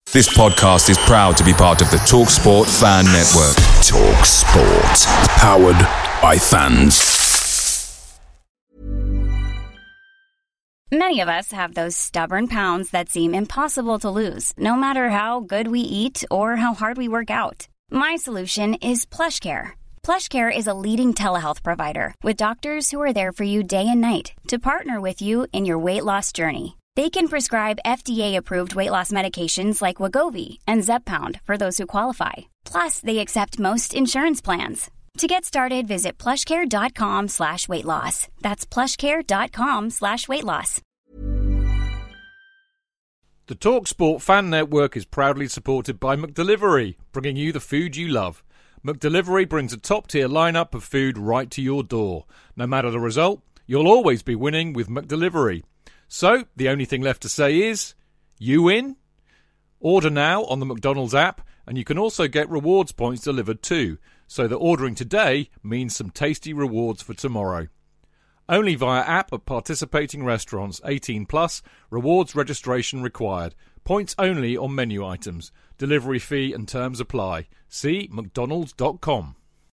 This podcast is proud to be part of the TalkSport Fan Network. TalkSport. Powered by fans. Many of us have those stubborn pounds that seem impossible to lose, no matter how good we eat or how hard we work out. My solution is PlushCare. PlushCare is a leading telehealth provider with doctors who are there for you day and night to partner with you in your weight loss journey. They can prescribe FDA-approved weight loss medications like Wegovy and Zepbound for those who qualify. Plus, they accept most insurance plans. To get started, visit plushcare.com/weight loss. That's plushcare.com/weight loss. The TalkSport Fan Network is proudly supported by McDelivery, bringing you the food you love. McDelivery brings a top-tier lineup of food right to your door. No matter the result, you'll always be winning with McDelivery. So, the only thing left to say is, you win? Order now on the McDonald's app, and you can also get rewards points delivered too, so that ordering today means some tasty rewards for tomorrow. Only via app at participating restaurants. 18 plus. Rewards registration required. Points only on menu items. Delivery fee and terms apply. See mcdonalds.com.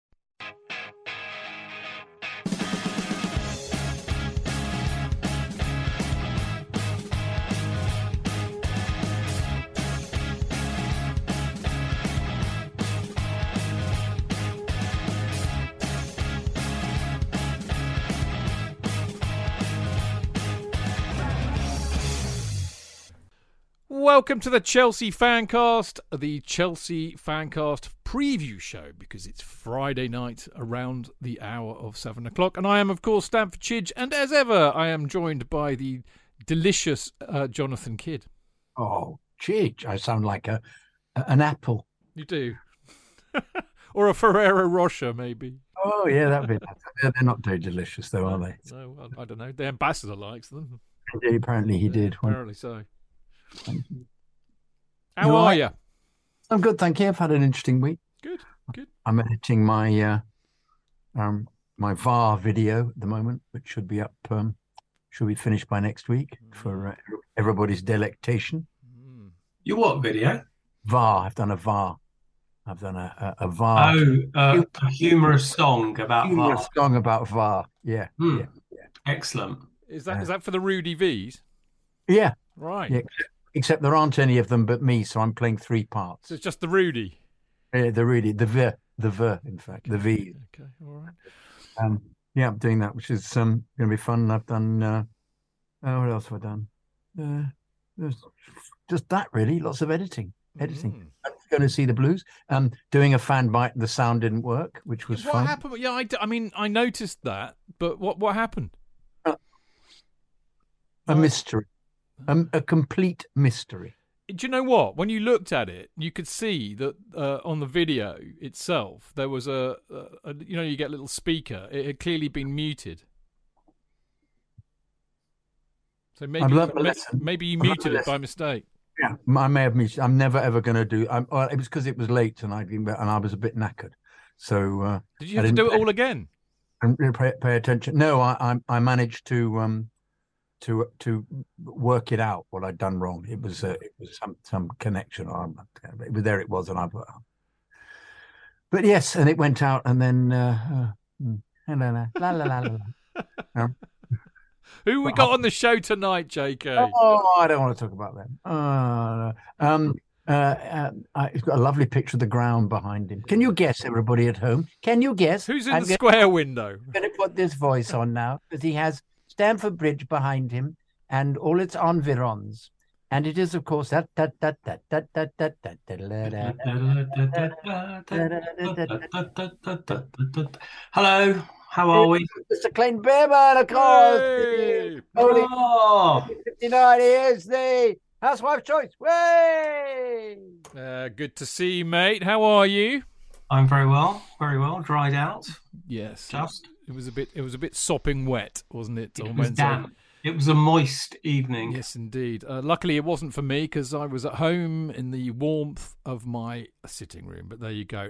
Welcome to the Chelsea Fancast, the Chelsea Fancast preview show, because it's Friday night around the hour of 7 o'clock. And I am, of course, Stamford Chidge, and as ever, I am joined by the delicious Jonathan Kidd. Oh, Chidge, I sound like an apple. You do. Or a Ferrero Rocher, maybe. Oh, yeah, that'd be nice. They're not very delicious, though, are they? No, well, I don't know. The ambassador likes them. Yeah, apparently he did. Apparently so. Thank you. How are you? I'm good, thank you. I've had an interesting week. Good. I'm editing my my VAR video at the moment, which should be up, should be finished by next week for everybody's delectation. Your what video? VAR. I've done a VAR. I've done a VAR. Oh, a humorous song about humorous VAR. song about VAR. Yeah. Yeah. Excellent. Is that for the Rudy V's? Yeah. Right. Yeah. Except there aren't any of them but me, so I'm playing three parts. So it's just the Rudy. The Rudy, the V, in fact, the V. Okay, all right. Yeah, I'm doing that, which is going to be fun. I've done. What else have I done? There's just that, really. Lots of editing. I'm going to see the Blues. Doing a fan bite, and the sound didn't work, which was fun. What happened? Yeah, I mean, I noticed that, but what happened? A mystery. A complete mystery. Do you know what? When you looked at it, you could see that on the video itself, there was a you get a little speaker. It had clearly been muted. So maybe you muted it by mistake. Yeah, I may have muted. I'm never ever going to do. It was because it was late and I was a bit knackered. So did you have to do it all again? And pay attention. No, I managed to work it out what I'd done wrong. It was some connection. It was, and but yes, and it went out, and then who we got on the show tonight, JK? Oh, I don't want to talk about them. He's got a lovely picture of the ground behind him. Can you guess, everybody at home? Can you guess who's in the square window? I'm going to put this voice on now because he has Stamford Bridge behind him and all its environs, and it is, of course, that. Hello, how are we? Mr. Clint Bearman, of course. Hey! Only 59 is the Housewife Choice. Way! Good to see you, mate. How are you? I'm very well, dried out. Yes, just. It was a bit sopping wet, wasn't it? It was damp. It was a moist evening. Yes, indeed. Luckily, it wasn't for me because I was at home in the warmth of my sitting room. But there you go.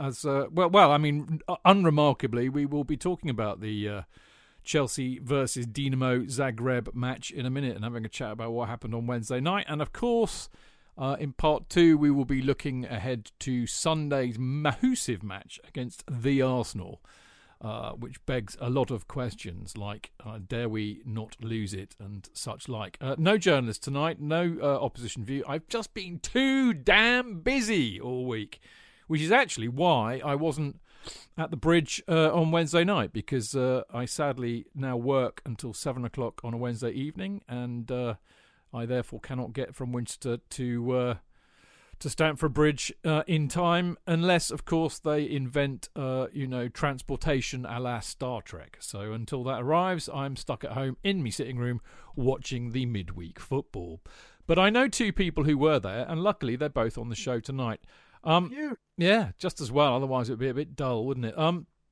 Unremarkably, we will be talking about the Chelsea versus Dinamo Zagreb match in a minute and having a chat about what happened on Wednesday night. And of course, In part 2, we will be looking ahead to Sunday's massive match against the Arsenal, which begs a lot of questions like, dare we not lose it and such like. No journalists tonight, no opposition view. I've just been too damn busy all week, which is actually why I wasn't at the Bridge on Wednesday night, because I sadly now work until 7 o'clock on a Wednesday evening, and I therefore cannot get from Winchester to Stamford Bridge in time, unless, of course, they invent, transportation a la Star Trek. So until that arrives, I'm stuck at home in my sitting room watching the midweek football. But I know two people who were there, and luckily they're both on the show tonight. Yeah, just as well. Otherwise, it would be a bit dull, wouldn't it?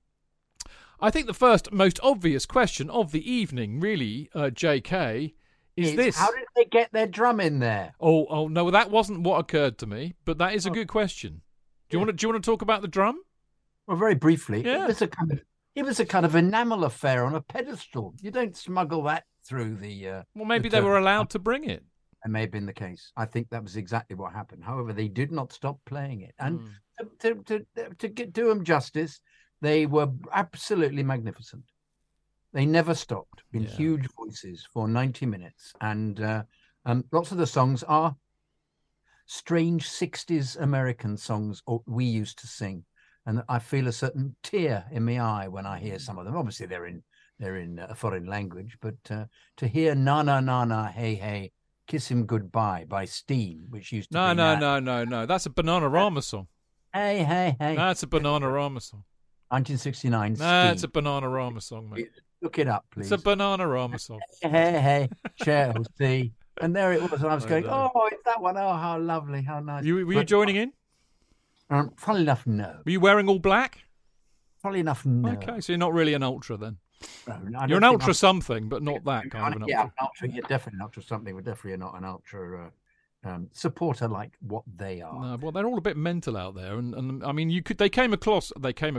I think the first, most obvious question of the evening, really, J.K., is this: how did they get their drum in there? Oh no, that wasn't what occurred to me. But that is a good question. Do you want to talk about the drum? Well, very briefly, yeah. It was a kind of enamel affair on a pedestal. You don't smuggle that through the. Well, maybe they were allowed to bring it. It may have been the case. I think that was exactly what happened. However, they did not stop playing it, and to do them justice, they were absolutely magnificent. They never stopped in huge voices for 90 minutes. And lots of the songs are strange 60s American songs we used to sing. And I feel a certain tear in my eye when I hear some of them. Obviously, they're in a foreign language. But to hear Na Na Na Na Hey Hey, Kiss Him Goodbye by Steen, which used to be... No. That's a Bananarama song. Hey, hey, hey. That's a Bananarama song. 1969 Steen. That's a Bananarama song, mate. Look it up, please. It's a Bananarama song. Hey, Chelsea. And there it was. And I was going, it's that one. Oh, how lovely. How nice. Were you joining in? Funnily enough, no. Were you wearing all black? Funnily enough, no. Okay, so you're not really an ultra then. No, you're an ultra something, but not that kind of an ultra. Yeah, you're definitely an ultra something. We're definitely not an ultra supporter like what they are. No, well, they're all a bit mental out there. And I mean, they came across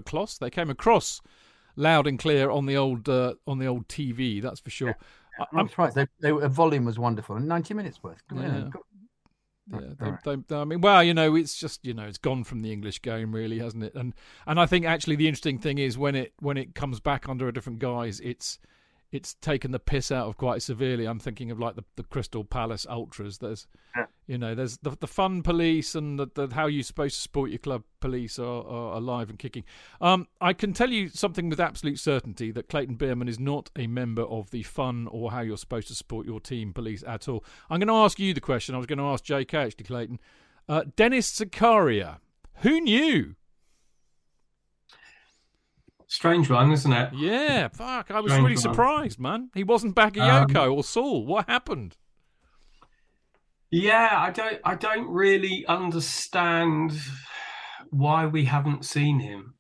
loud and clear on the old TV, that's for sure. Yeah. I'm surprised. The volume was wonderful, and 90 minutes worth. I mean, well, it's just, it's gone from the English game, really, hasn't it? And I think actually the interesting thing is when it comes back under a different guise, it's taken the piss out of quite severely. I'm thinking of like the Crystal Palace Ultras. There's there's the fun police and the how you're supposed to support your club police are alive and kicking. I can tell you something with absolute certainty, that Clayton Beerman is not a member of the fun or how you're supposed to support your team police at all. I'm going to ask you the question I was going to ask JK, actually, Clayton. Dennis Zakaria, who knew? Strange one, isn't it? Yeah, fuck. I was really surprised, man. He wasn't Bakayoko or Saul. What happened? Yeah, I don't really understand why we haven't seen him.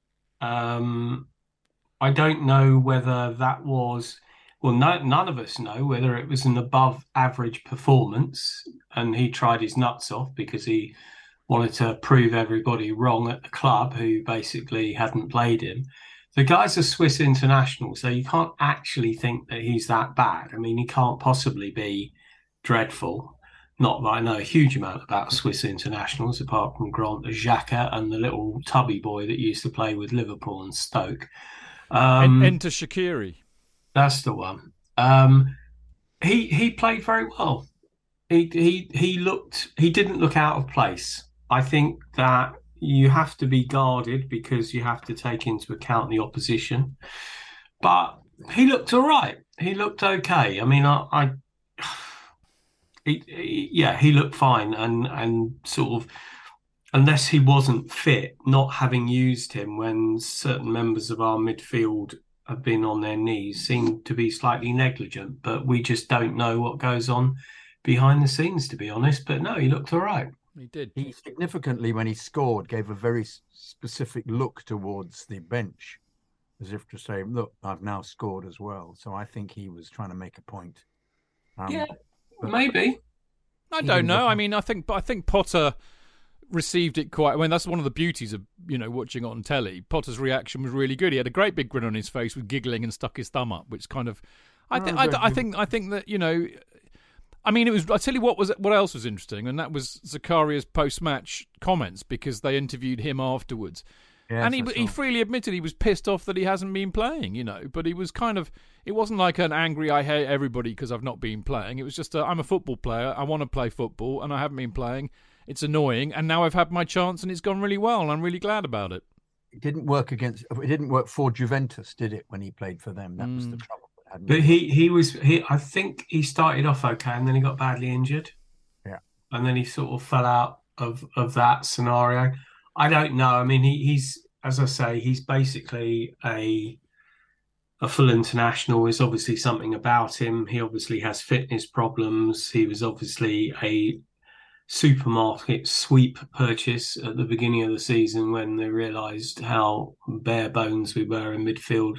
I don't know whether that was... Well, none of us know whether it was an above average performance and he tried his nuts off because he wanted to prove everybody wrong at the club who basically hadn't played him. The guy's a Swiss international, so you can't actually think that he's that bad. I mean, he can't possibly be dreadful. Not that I know a huge amount about Swiss internationals, apart from Grant Xhaka and the little tubby boy that used to play with Liverpool and Stoke. Enter Shaqiri. That's the one. He played very well. He didn't look out of place. I think that you have to be guarded because you have to take into account the opposition. But he looked all right. He looked okay. I mean, he looked fine. And sort of, unless he wasn't fit, not having used him when certain members of our midfield have been on their knees, seemed to be slightly negligent. But we just don't know what goes on behind the scenes, to be honest. But no, he looked all right. He did. He significantly, when he scored, gave a very specific look towards the bench, as if to say, "Look, I've now scored as well." So I think he was trying to make a point. Maybe. I don't know. I mean, I think Potter received it quite. I mean, that's one of the beauties of watching it on telly. Potter's reaction was really good. He had a great big grin on his face, with giggling and stuck his thumb up, which kind of, I think that I mean, it was. I tell you what else was interesting, and that was Zakaria's post-match comments, because they interviewed him afterwards, and he freely admitted he was pissed off that he hasn't been playing. But he was kind of. It wasn't like an angry "I hate everybody" because I've not been playing. It was just I'm a football player. I want to play football, and I haven't been playing. It's annoying, and now I've had my chance, and it's gone really well, and I'm really glad about it. It didn't work for Juventus, did it? When he played for them, that was the trouble. But I think he started off okay, and then he got badly injured. Yeah, and then he sort of fell out of that scenario. I don't know. I mean, he's, as I say, he's basically a full international. There's obviously something about him. He obviously has fitness problems. He was obviously a supermarket sweep purchase at the beginning of the season when they realised how bare bones we were in midfield.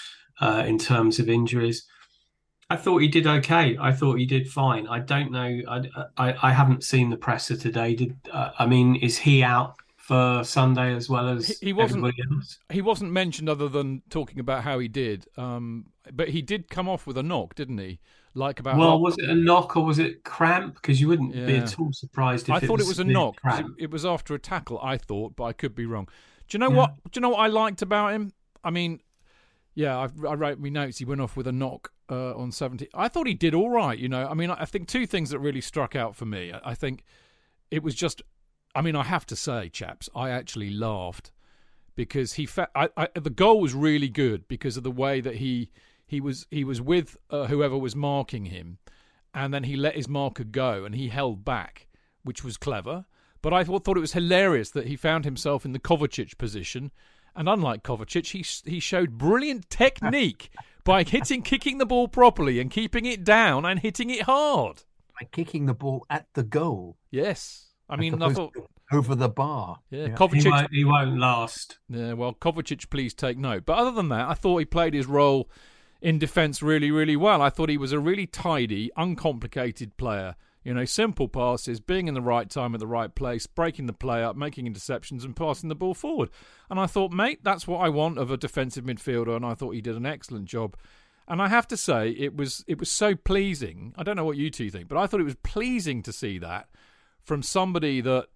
In terms of injuries, I thought he did okay. I thought he did fine. I don't know. I haven't seen the presser today. Is he out for Sunday as well as everybody else? He wasn't mentioned other than talking about how he did. But he did come off with a knock, didn't he? Was it a knock or was it cramp? Because you wouldn't be at all surprised if I thought it was a knock. It was after a tackle, I thought, but I could be wrong. Do you know what? Do you know what I liked about him? I mean, yeah, I wrote me notes. He went off with a knock on 70. I thought he did all right, I mean, I think two things that really struck out for me. I think it was just, I mean, I have to say, chaps, I actually laughed because the goal was really good because of the way that he was with whoever was marking him, and then he let his marker go and he held back, which was clever. But I thought it was hilarious that he found himself in the Kovacic position. And unlike Kovacic, he showed brilliant technique by kicking the ball properly and keeping it down and hitting it hard. By kicking the ball at the goal. Yes. I mean, I thought over the bar. Yeah, Kovacic. He won't last. Yeah, well, Kovacic, please take note. But other than that, I thought he played his role in defence really, really well. I thought he was a really tidy, uncomplicated player. Simple passes, being in the right time at the right place, breaking the play up, making interceptions and passing the ball forward. And I thought, mate, that's what I want of a defensive midfielder, and I thought he did an excellent job. And I have to say, it was so pleasing. I don't know what you two think, but I thought it was pleasing to see that from somebody that,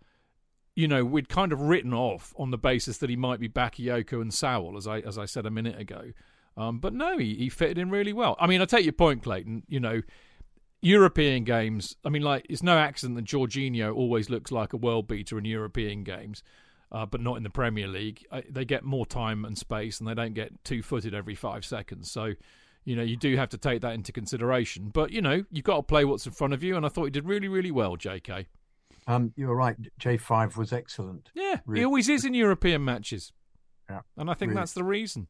we'd kind of written off on the basis that he might be Bakayoko and Sowell, as I said a minute ago. But no, he fitted in really well. I mean, I take your point, Clayton, European games, I mean, it's no accident that Jorginho always looks like a world beater in European games, but not in the Premier League. They get more time and space, and they don't get two-footed every 5 seconds. So, you do have to take that into consideration. But, you've got to play what's in front of you, and I thought he did really, really well, JK. You were right. J5 was excellent. Yeah, he always is in European matches. Yeah, and I think that's the reason.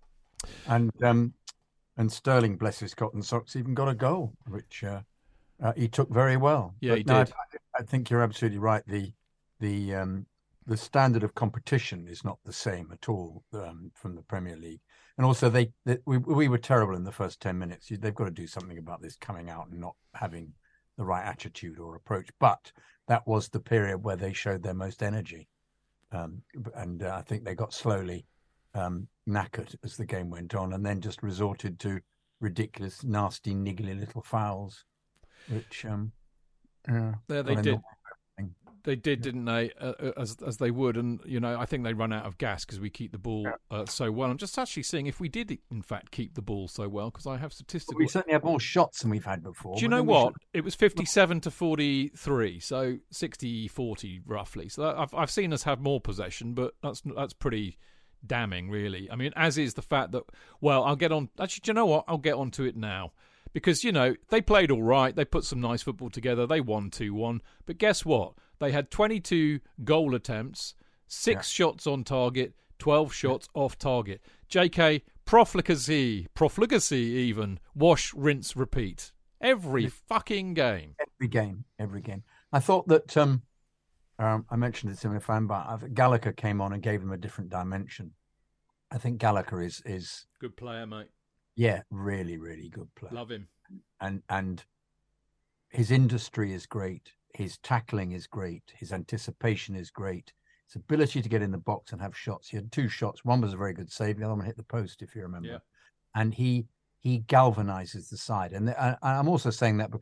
And Sterling, bless his cotton socks, even got a goal, which he took very well. Yeah, he did. I think you're absolutely right. The standard of competition is not the same at all from the Premier League. And also, we were terrible in the first 10 minutes. They've got to do something about this coming out and not having the right attitude or approach. But that was the period where they showed their most energy. And I think they got slowly knackered as the game went on, and then just resorted to ridiculous, nasty, niggly little fouls, which they did, didn't they? As they would, and I think they run out of gas because we keep the ball so well. I'm just actually seeing if we did, in fact, keep the ball so well, because I have statistics. We certainly have more shots than we've had before. Do you know what? It was 57 to 43, so 60-40 roughly. So I've seen us have more possession, but that's pretty damning, really. I mean, as is the fact that, well, I'll get on. Actually, do you know what? I'll get onto it now. Because, they played all right. They put some nice football together. They won 2-1. But guess what? They had 22 goal attempts, 6 shots on target, 12 shots off target. JK, profligacy even. Wash, rinse, repeat. Every fucking game. Every game. I thought that, I mentioned it to my fan, but Gallagher came on and gave him a different dimension. I think Gallagher is good player, mate. Yeah, really, really good player. Love him. And his industry is great. His tackling is great. His anticipation is great. His ability to get in the box and have shots. He had 2 shots. One was a very good save. The other one hit the post, if you remember. Yeah. And he galvanizes the side. And I'm also saying that because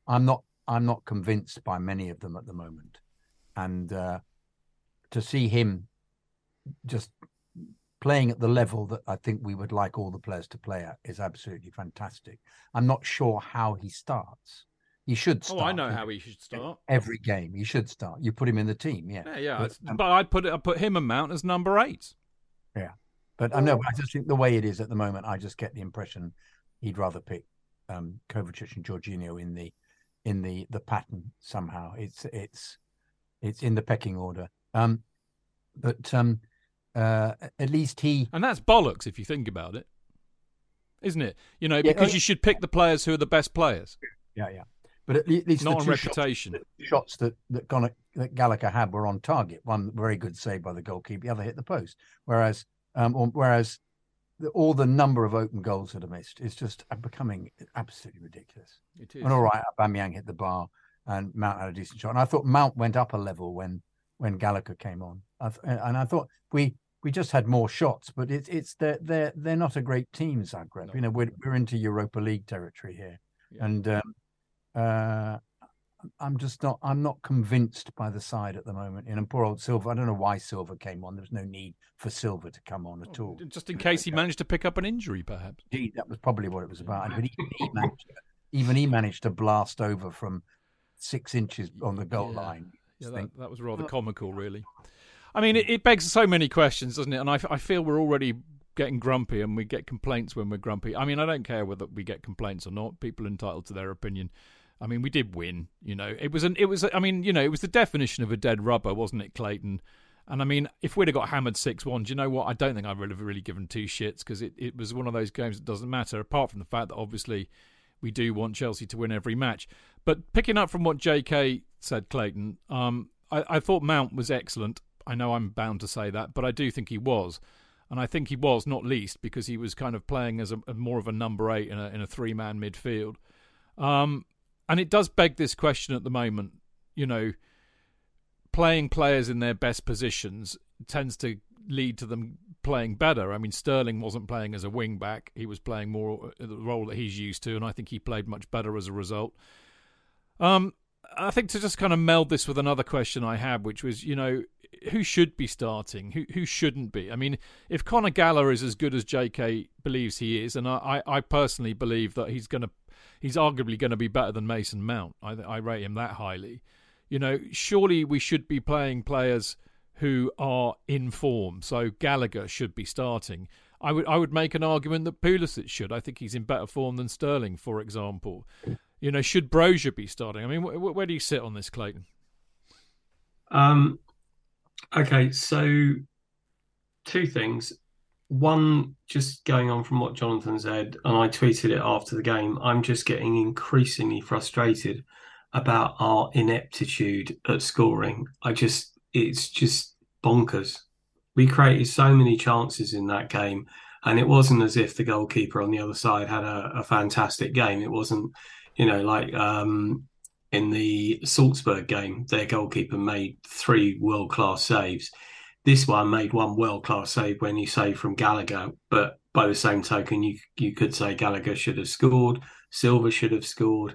I'm not convinced by many of them at the moment, and to see him just playing at the level that I think we would like all the players to play at is absolutely fantastic. I'm not sure how he starts. He should start. Oh, I know how he should start. Every game he should start. You put him in the team, yeah. Yeah. But I'd put him and Mount as number 8. Yeah, but I know. I just think the way it is at the moment, I just get the impression he'd rather pick Kovacic and Jorginho in the pattern somehow. It's in the pecking order. But at least and that's bollocks if you think about it, isn't it? Because you should pick the players who are the best players. Yeah. But at least not on reputation. Shots that Gallagher had were on target. One very good save by the goalkeeper, the other hit the post. Whereas all the number of open goals that are missed is just becoming absolutely ridiculous. It is. And all right, Aubameyang hit the bar, and Mount had a decent shot. And I thought Mount went up a level when Gallagher came on. And I thought we just had more shots, but they're not a great team, Zagreb. No. We're into Europa League territory here, Yeah. and I'm not convinced by the side at the moment. And poor old Silva, I don't know why Silva came on. There was no need for Silva to come on at all. Just in case he managed to pick up an injury, perhaps. Indeed, that was probably what it was about. But he managed to blast over from 6 inches on the goal line. Yeah, that was rather comical, really. I mean, it begs so many questions, doesn't it? And I feel we're already getting grumpy, and we get complaints when we're grumpy. I mean, I don't care whether we get complaints or not. People are entitled to their opinion. I mean, we did win. It was the definition of a dead rubber, wasn't it, Clayton? And I mean, if we'd have got hammered 6-1, do you know what? I don't think I'd really given 2 shits, because it was one of those games that doesn't matter, apart from the fact that obviously we do want Chelsea to win every match. But picking up from what JK said, Clayton, I thought Mount was excellent. I know I'm bound to say that, but I do think he was. And I think he was, not least, because he was kind of playing as a more of a number 8 in a 3-man midfield. And it does beg this question at the moment, playing players in their best positions tends to lead to them playing better. I mean, Sterling wasn't playing as a wing-back. He was playing more the role that he's used to, and I think he played much better as a result. I think to just kind of meld this with another question I had, which was, who should be starting? Who shouldn't be? I mean, if Conor Gallagher is as good as JK believes he is, and I personally believe that he's arguably going to be better than Mason Mount. I rate him that highly. Surely we should be playing players who are in form. So Gallagher should be starting. I would make an argument that Pulisic should. I think he's in better form than Sterling, for example. Should Brozier be starting? I mean, where do you sit on this, Clayton? Okay, so 2 things. One, just going on from what Jonathan said, and I tweeted it after the game, I'm just getting increasingly frustrated about our ineptitude at scoring. It's just bonkers. We created so many chances in that game, and it wasn't as if the goalkeeper on the other side had a fantastic game. It wasn't, like in the Salzburg game, their goalkeeper made 3 world-class saves. This one made 1 world-class save when he saved from Gallagher, but by the same token, you could say Gallagher should have scored, Silva should have scored.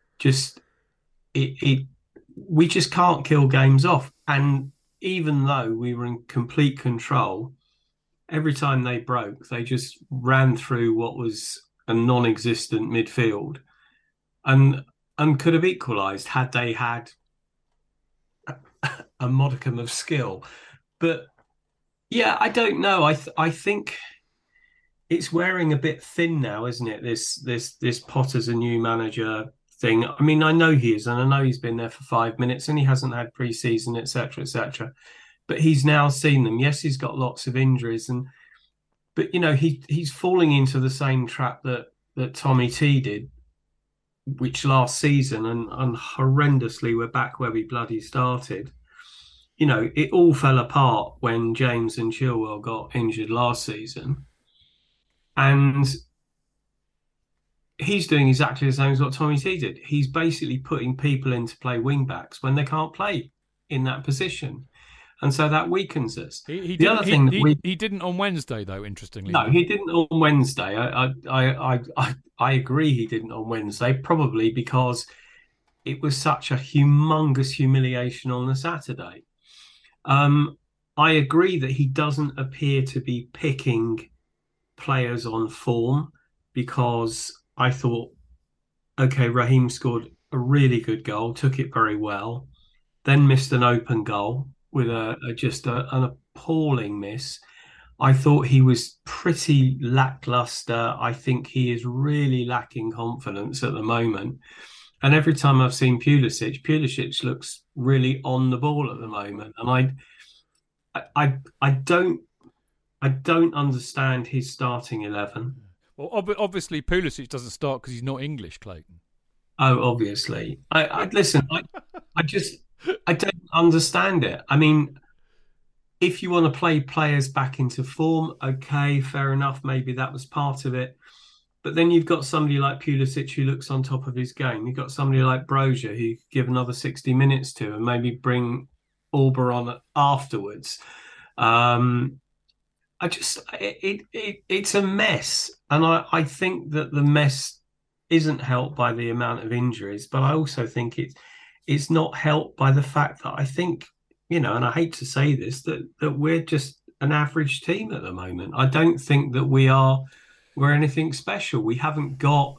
We just can't kill games off. And even though we were in complete control, every time they broke, they just ran through what was a non-existent midfield and could have equalised had they had a modicum of skill. But yeah, I don't know. I think it's wearing a bit thin now, isn't it? This Potter's a new manager thing. I mean, I know he is, and I know he's been there for 5 minutes, and he hasn't had pre-season, etc., etc. But he's now seen them. Yes, he's got lots of injuries, but he's falling into the same trap that Tommy T did, which last season, and horrendously we're back where we bloody started. It all fell apart when James and Chilwell got injured last season. And he's doing exactly the same as what Tommy T did. He's basically putting people in to play wing-backs when they can't play in that position. And so that weakens us. He didn't on Wednesday, though, interestingly. No, he didn't on Wednesday. I agree he didn't on Wednesday, probably because it was such a humongous humiliation on the Saturday. I agree that he doesn't appear to be picking players on form, because I thought, okay, Raheem scored a really good goal, took it very well, then missed an open goal with an appalling miss. I thought he was pretty lackluster. I think he is really lacking confidence at the moment. And every time I've seen Pulisic looks really on the ball at the moment. And I don't understand his starting 11. Well, obviously Pulisic doesn't start because he's not English, Clayton. Oh, obviously. Listen. I don't understand it. I mean, if you want to play players back into form, okay, fair enough. Maybe that was part of it. But then you've got somebody like Pulisic who looks on top of his game. You've got somebody like Brozier who you could give another 60 minutes to and maybe bring Auber on afterwards. It's a mess. And I think that the mess isn't helped by the amount of injuries, but I also think it's not helped by the fact that I think, and I hate to say this, that we're just an average team at the moment. I don't think that we're anything special. We haven't got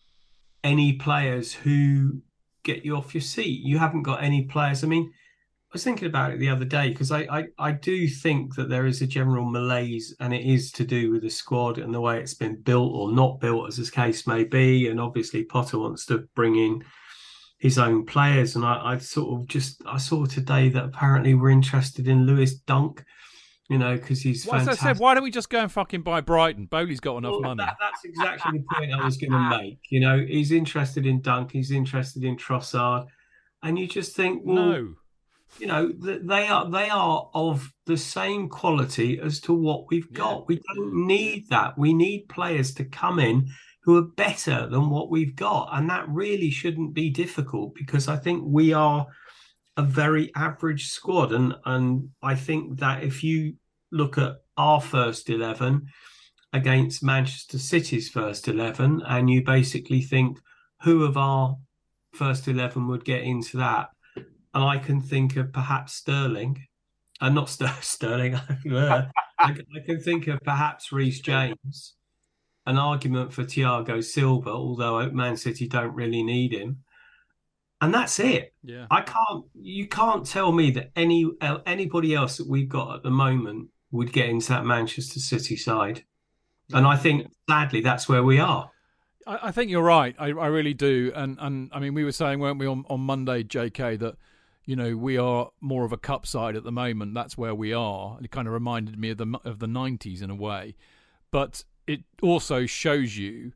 any players who get you off your seat. You haven't got any players. I mean, I was thinking about it the other day because I do think that there is a general malaise, and it is to do with the squad and the way it's been built or not built, as this case may be. And obviously Potter wants to bring in his own players. And I saw today that apparently we're interested in Lewis Dunk, because he's fantastic. As I said, why don't we just go and fucking buy Brighton? Bowley's got enough money. That's exactly the point I was going to make. He's interested in Dunk, he's interested in Trossard, and you just think, well, no. They are of the same quality as to what we've got. We don't need that. We need players to come in who are better than what we've got. And that really shouldn't be difficult, because I think we are a very average squad. And I think that if you look at our first 11 against Manchester City's first 11, and you basically think, who of our first 11 would get into that? And I can think of perhaps Sterling, and not Sterling. I can think of perhaps Reece James. An argument for Thiago Silva, although Man City don't really need him, and that's it. Yeah, you can't tell me that anybody else that we've got at the moment would get into that Manchester City side, and I think sadly that's where we are. I think you're right. I really do, and I mean, we were saying, weren't we, on Monday, JK, that we are more of a cup side at the moment. That's where we are. It kind of reminded me of the 90s in a way, but it also shows you,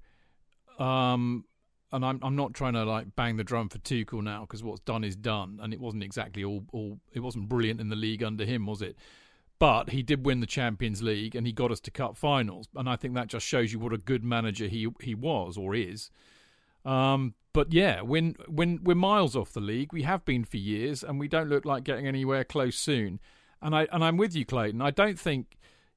and I'm not trying to bang the drum for Tuchel now, because what's done is done, and it wasn't exactly it wasn't brilliant in the league under him, was it? But he did win the Champions League, and he got us to cup finals, and I think that just shows you what a good manager he was or is. But yeah, when we're miles off the league, we have been for years, and we don't look like getting anywhere close soon. And I'm with you, Clayton. I don't think.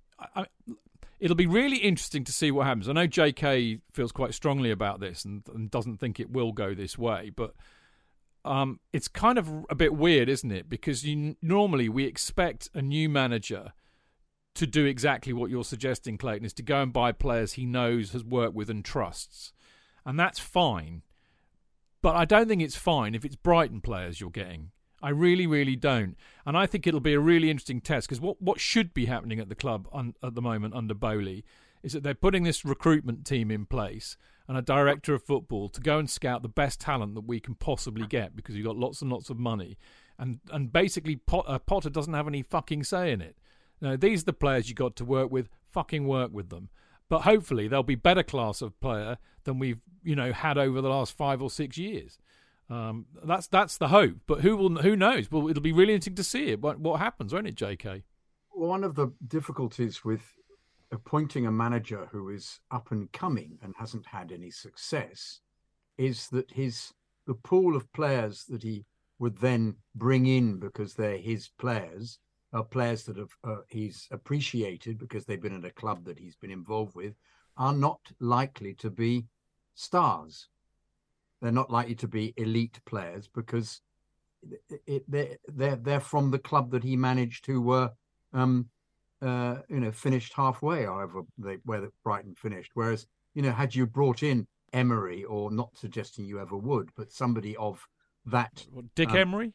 It'll be really interesting to see what happens. I know JK feels quite strongly about this and doesn't think it will go this way, but it's kind of a bit weird, isn't it? Because normally we expect a new manager to do exactly what you're suggesting, Clayton, is to go and buy players he knows, has worked with and trusts. And that's fine. But I don't think it's fine if it's Brighton players you're getting. I really, really don't. And I think it'll be a really interesting test, because what should be happening at the club at the moment under Bowley is that they're putting this recruitment team in place and a director of football to go and scout the best talent that we can possibly get, because you've got lots and lots of money. And basically Potter doesn't have any fucking say in it. Now, these are the players you got to work with. Fucking work with them. But hopefully they'll be better class of player than we've had over the last 5 or 6 years. That's the hope. But who knows? Well, it'll be really interesting to see what happens, won't it, JK? Well, one of the difficulties with appointing a manager who is up and coming and hasn't had any success is that the pool of players that he would then bring in, because they're his players, are players that he's appreciated because they've been at a club that he's been involved with, are not likely to be stars. they're not likely to be elite players because they're from the club that he managed who were finished halfway, however where Brighton finished. Whereas, had you brought in Emery, or not suggesting you ever would, but somebody of that, Dick Emery,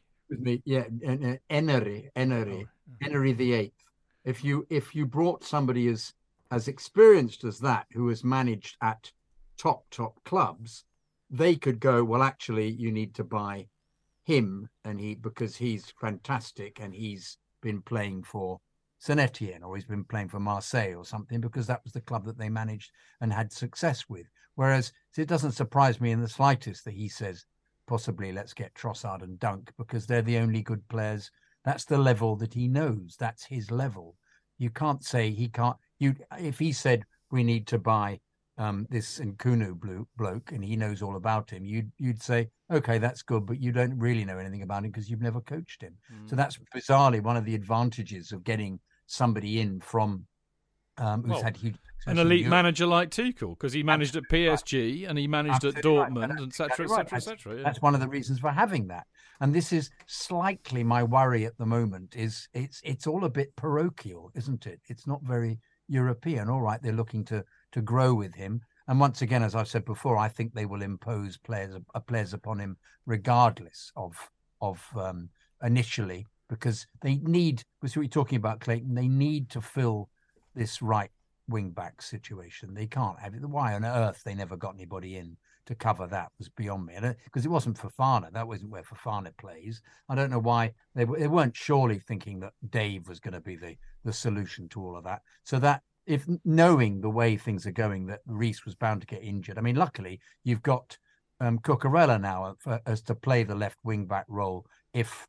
Emery the Eighth. If you brought somebody as experienced as that, who has managed at top clubs, they could go, well, actually, you need to buy him, because he's fantastic and he's been playing for Saint Etienne, or he's been playing for Marseille or something, because that was the club that they managed and had success with. Whereas it doesn't surprise me in the slightest that he says, possibly let's get Trossard and Dunk, because they're the only good players. That's the level that he knows. That's his level. You can't say he can't. If he said we need to buy this Nkunku bloke and he knows all about him, you'd say, okay, that's good, but you don't really know anything about him because you've never coached him. So that's bizarrely one of the advantages of getting somebody in from who's had huge success. An elite manager like Tuchel, because he managed at PSG and he managed at Dortmund, etc., etc. That's one of the reasons for having that. And this is slightly my worry at the moment. Is it's all a bit parochial, isn't it? It's not very European. All right, they're looking to grow with him, and once again, as I've said before, I think they will impose players upon him regardless of initially, because they need. Was what you're talking about, Clayton? They need to fill this right wing back situation. They can't have it. Why on earth they never got anybody in to cover that was beyond me. Because it wasn't Fofana. That wasn't where Fofana plays. I don't know why they weren't surely thinking that Dave was going to be the solution to all of that. So that, if knowing the way things are going, that Reece was bound to get injured. I mean, luckily you've got Cucurella now as to play the left wing back role if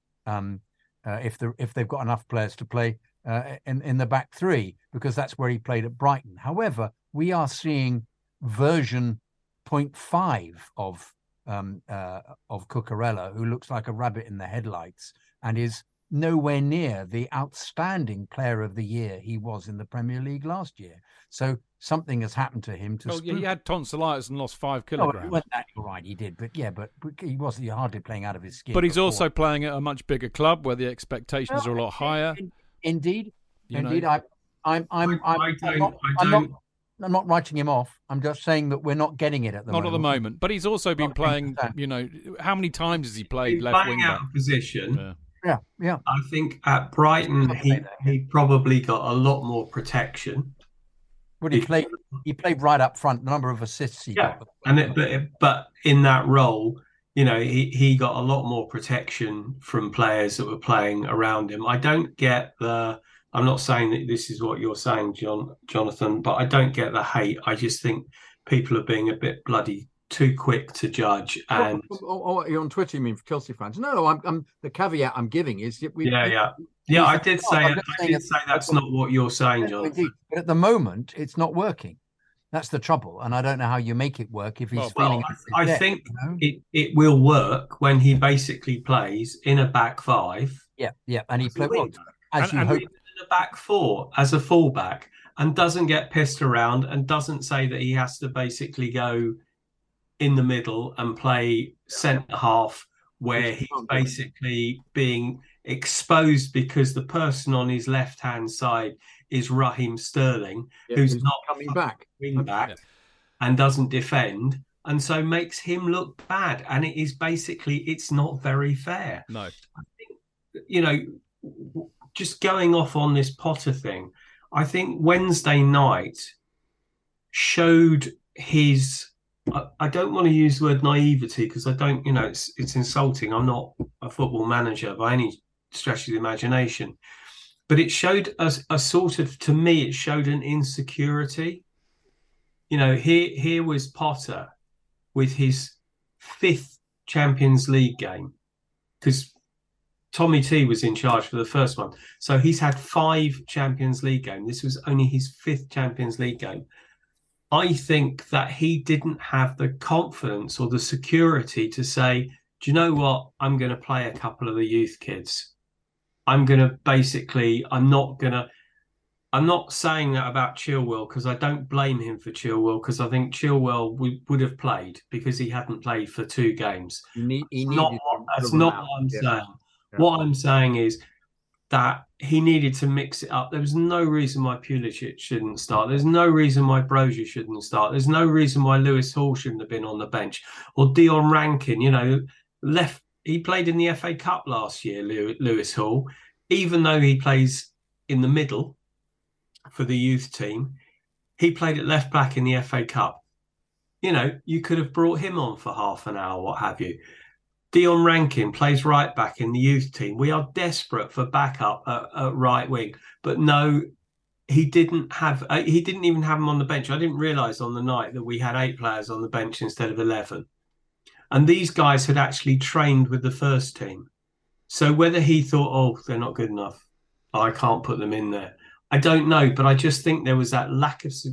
they've got enough players to play in the back three, because that's where he played at Brighton. However, we are seeing version 0.5 of Cucurella, who looks like a rabbit in the headlights and is nowhere near the outstanding player of the year he was in the Premier League last year. So something has happened to him. He had tonsillitis and lost 5 kilograms. You're right, he did. But he wasn't hardly playing out of his skin. But he's also playing at a much bigger club where the expectations are a lot higher. Indeed. I'm not writing him off. I'm just saying that we're not getting it at the moment. Not at the moment. But he's also been playing, how many times has he played left wing back? Out of position. Yeah. I think at Brighton he probably got a lot more protection. Well, he played right up front. The number of assists he got. But in that role, he got a lot more protection from players that were playing around him. I don't get I'm not saying that this is what you're saying, Jonathan, but I don't get the hate. I just think people are being a bit bloody too quick to judge. And you're on Twitter, you mean, for Chelsea fans? No, I'm the caveat I'm giving is I did say that's not what you're saying, Jonathan. But at the moment, it's not working. That's the trouble, and I don't know how you make it work if he's feeling. I think it will work when he basically plays in a back five. Yeah, and he plays as you hope. In a back four as a fullback, and doesn't get pissed around, and doesn't say that he has to basically go in the middle and play centre half, where he's basically being exposed because the person on his left hand side is Raheem Sterling, who's not coming back, wing back, and doesn't defend, and so makes him look bad. And it is basically, it's not very fair. No, I think, just going off on this Potter thing, I think Wednesday night showed his. I don't want to use the word naivety because I don't, it's insulting. I'm not a football manager by any stretch of the imagination, but it showed a sort of, to me, it showed an insecurity. Here was Potter with his 5th Champions League game, because Tommy T was in charge for the first one. So he's had 5 Champions League games. This was only his 5th Champions League game. I think that he didn't have the confidence or the security to say, do you know what? I'm going to play a couple of the youth kids. I'm not going to, I'm not saying that about Chilwell because I don't blame him for Chilwell, because I think Chilwell would have played because he hadn't played for 2 games. That's not what I'm saying. Yeah. What I'm saying is that he needed to mix it up. There was no reason why Pulisic shouldn't start. There's no reason why Brozier shouldn't start. There's no reason why Lewis Hall shouldn't have been on the bench, or Dion Rankin. He played in the FA Cup last year, Lewis Hall, even though he plays in the middle for the youth team. He played at left back in the FA Cup. You could have brought him on for half an hour, what have you. Dion Rankin plays right back in the youth team. We are desperate for backup at right wing, but no, he didn't even have him on the bench. I didn't realise on the night that we had 8 players on the bench instead of 11. And these guys had actually trained with the first team. So whether he thought, oh, they're not good enough, I can't put them in there, I don't know. But I just think there was that lack of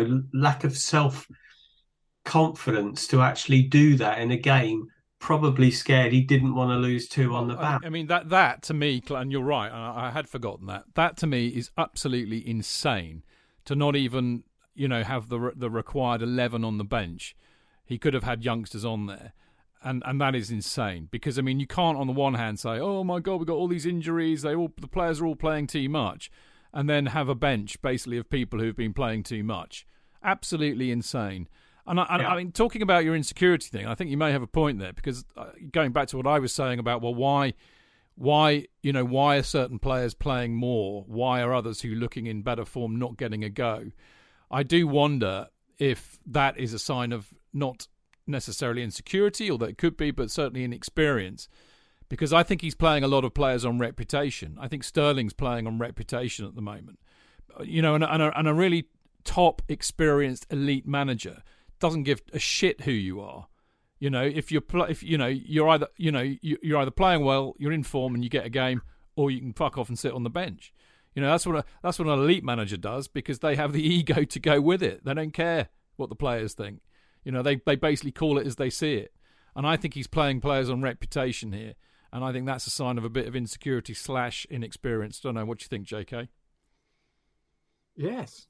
self-confidence to actually do that in a game, probably scared he didn't want to lose 2 on the bounce. I mean, that to me, and you're right, I had forgotten that to me is absolutely insane to not even, have the required 11 on the bench. He could have had youngsters on there. And that is insane because, I mean, you can't on the one hand say, oh, my God, we've got all these injuries. The players are all playing too much, and then have a bench basically of people who've been playing too much. Absolutely insane. And I mean, talking about your insecurity thing, I think you may have a point there because going back to what I was saying about, well, why are certain players playing more? Why are others who are looking in better form not getting a go? I do wonder if that is a sign of not necessarily insecurity, although it could be, but certainly inexperience, because I think he's playing a lot of players on reputation. I think Sterling's playing on reputation at the moment, and a really top experienced elite manager doesn't give a shit who you are. If you're either playing well, you're in form and you get a game, or you can fuck off and sit on the bench. That's what an elite manager does, because they have the ego to go with it. They don't care what the players think. They basically call it as they see it. And I think he's playing players on reputation here. And I think that's a sign of a bit of insecurity / inexperience. Don't know what you think, JK. Yes.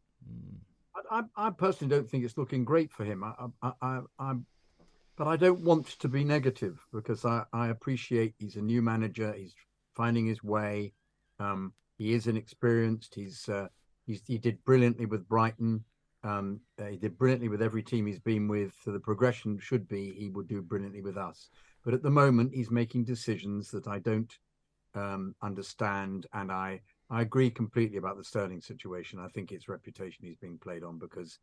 I personally don't think it's looking great for him. But I don't want to be negative, because I appreciate he's a new manager. He's finding his way. He is inexperienced. He did brilliantly with Brighton. He did brilliantly with every team he's been with. So the progression should be he would do brilliantly with us. But at the moment, he's making decisions that I don't understand. And I agree completely about the Sterling situation. I think it's reputation he's being played on, because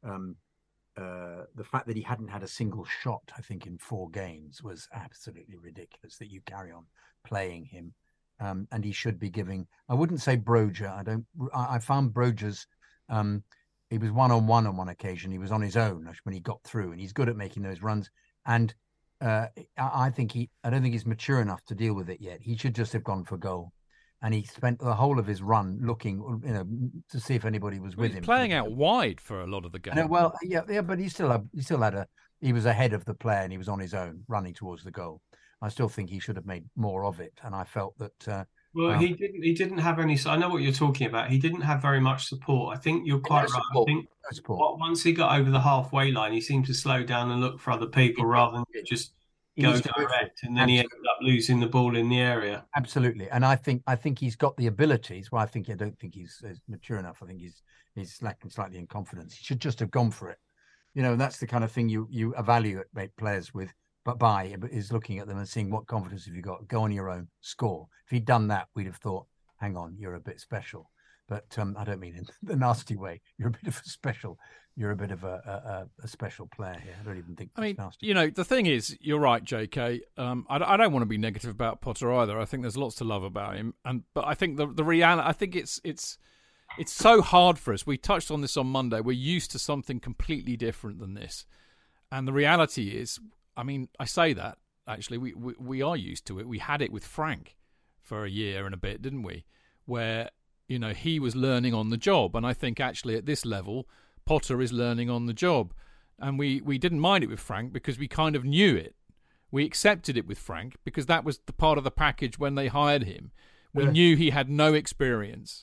the fact that he hadn't had a single shot, I think, in 4 games was absolutely ridiculous, that you carry on playing him. And he should be giving, I wouldn't say Brozier. I found Brozier's, he was one-on-one on one occasion. He was on his own when he got through, and he's good at making those runs. And I don't think he's mature enough to deal with it yet. He should just have gone for goal. And he spent the whole of his run looking, to see if anybody was with him. Playing out wide for a lot of the game. Well, yeah, but he was ahead of the player, and he was on his own, running towards the goal. I still think he should have made more of it, and I felt that. He didn't have any. I know what you're talking about. He didn't have very much support. I think you're quite right. I think once he got over the halfway line, he seemed to slow down and look for other people rather than just go direct, and then he ended up losing the ball in the area. Absolutely, and I think he's got the abilities. Well, I don't think he's mature enough. I think he's lacking slightly in confidence. He should just have gone for it. That's the kind of thing you evaluate players with. But is looking at them and seeing what confidence have you got. Go on your own, score. If he'd done that, we'd have thought, hang on, you're a bit special. But I don't mean in the nasty way. You're a bit of a special. You're a bit of a special player here. I don't even think. Nasty. The thing is, you're right, JK. I don't want to be negative about Potter either. I think there's lots to love about him. But I think the reality. I think it's so hard for us. We touched on this on Monday. We're used to something completely different than this, and the reality is. I mean, I say that, actually, we are used to it. We had it with Frank for a year and a bit, didn't we? Where, he was learning on the job. And I think, actually, at this level, Potter is learning on the job. And we didn't mind it with Frank because we kind of knew it. We accepted it with Frank because that was the part of the package when they hired him. We knew he had no experience.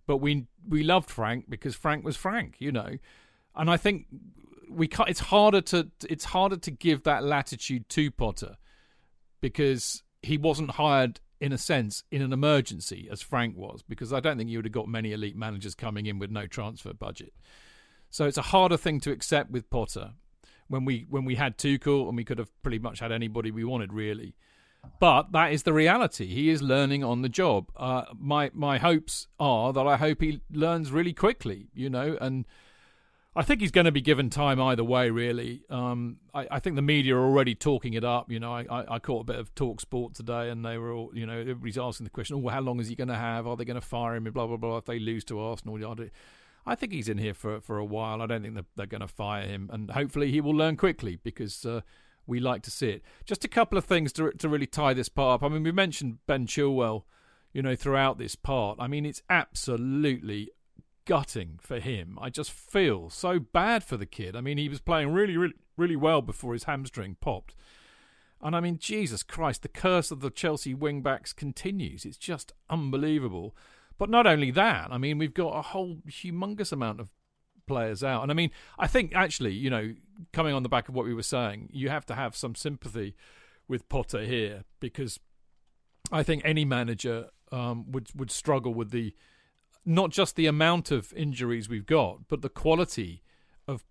but we loved Frank because Frank was Frank, you know. And I think it's harder to give that latitude to Potter because he wasn't hired, in a sense, in an emergency as Frank was, because I don't think you would have got many elite managers coming in with no transfer budget. So it's a harder thing to accept with Potter when we had Tuchel, and we could have pretty much had anybody we wanted, really. But that is the reality. He is learning on the job. My hopes are that I hope he learns really quickly, you know, and I think he's going to be given time either way, really. I think the media are already talking it up. You know, I caught a bit of Talk Sport today, and they were all, you know, everybody's asking the question, how long is he going to have? Are they going to fire him? Blah, blah, blah, if they lose to Arsenal. I think he's in here for a while. I don't think they're going to fire him. And hopefully he will learn quickly because we like to see it. Just a couple of things to really tie this part up. I mean, we mentioned Ben Chilwell, you know, throughout this part. I mean, it's absolutely gutting for him. I just feel so bad for the kid. I mean, he was playing really, really, really well before his hamstring popped. And I mean, Jesus Christ, the curse of the Chelsea wing-backs continues. It's just unbelievable. But not only that, I mean, we've got a whole humongous amount of players out. And I mean, I think actually, you know, coming on the back of what we were saying, you have to have some sympathy with Potter here, because I think any manager would struggle with not just the amount of injuries we've got, but the quality of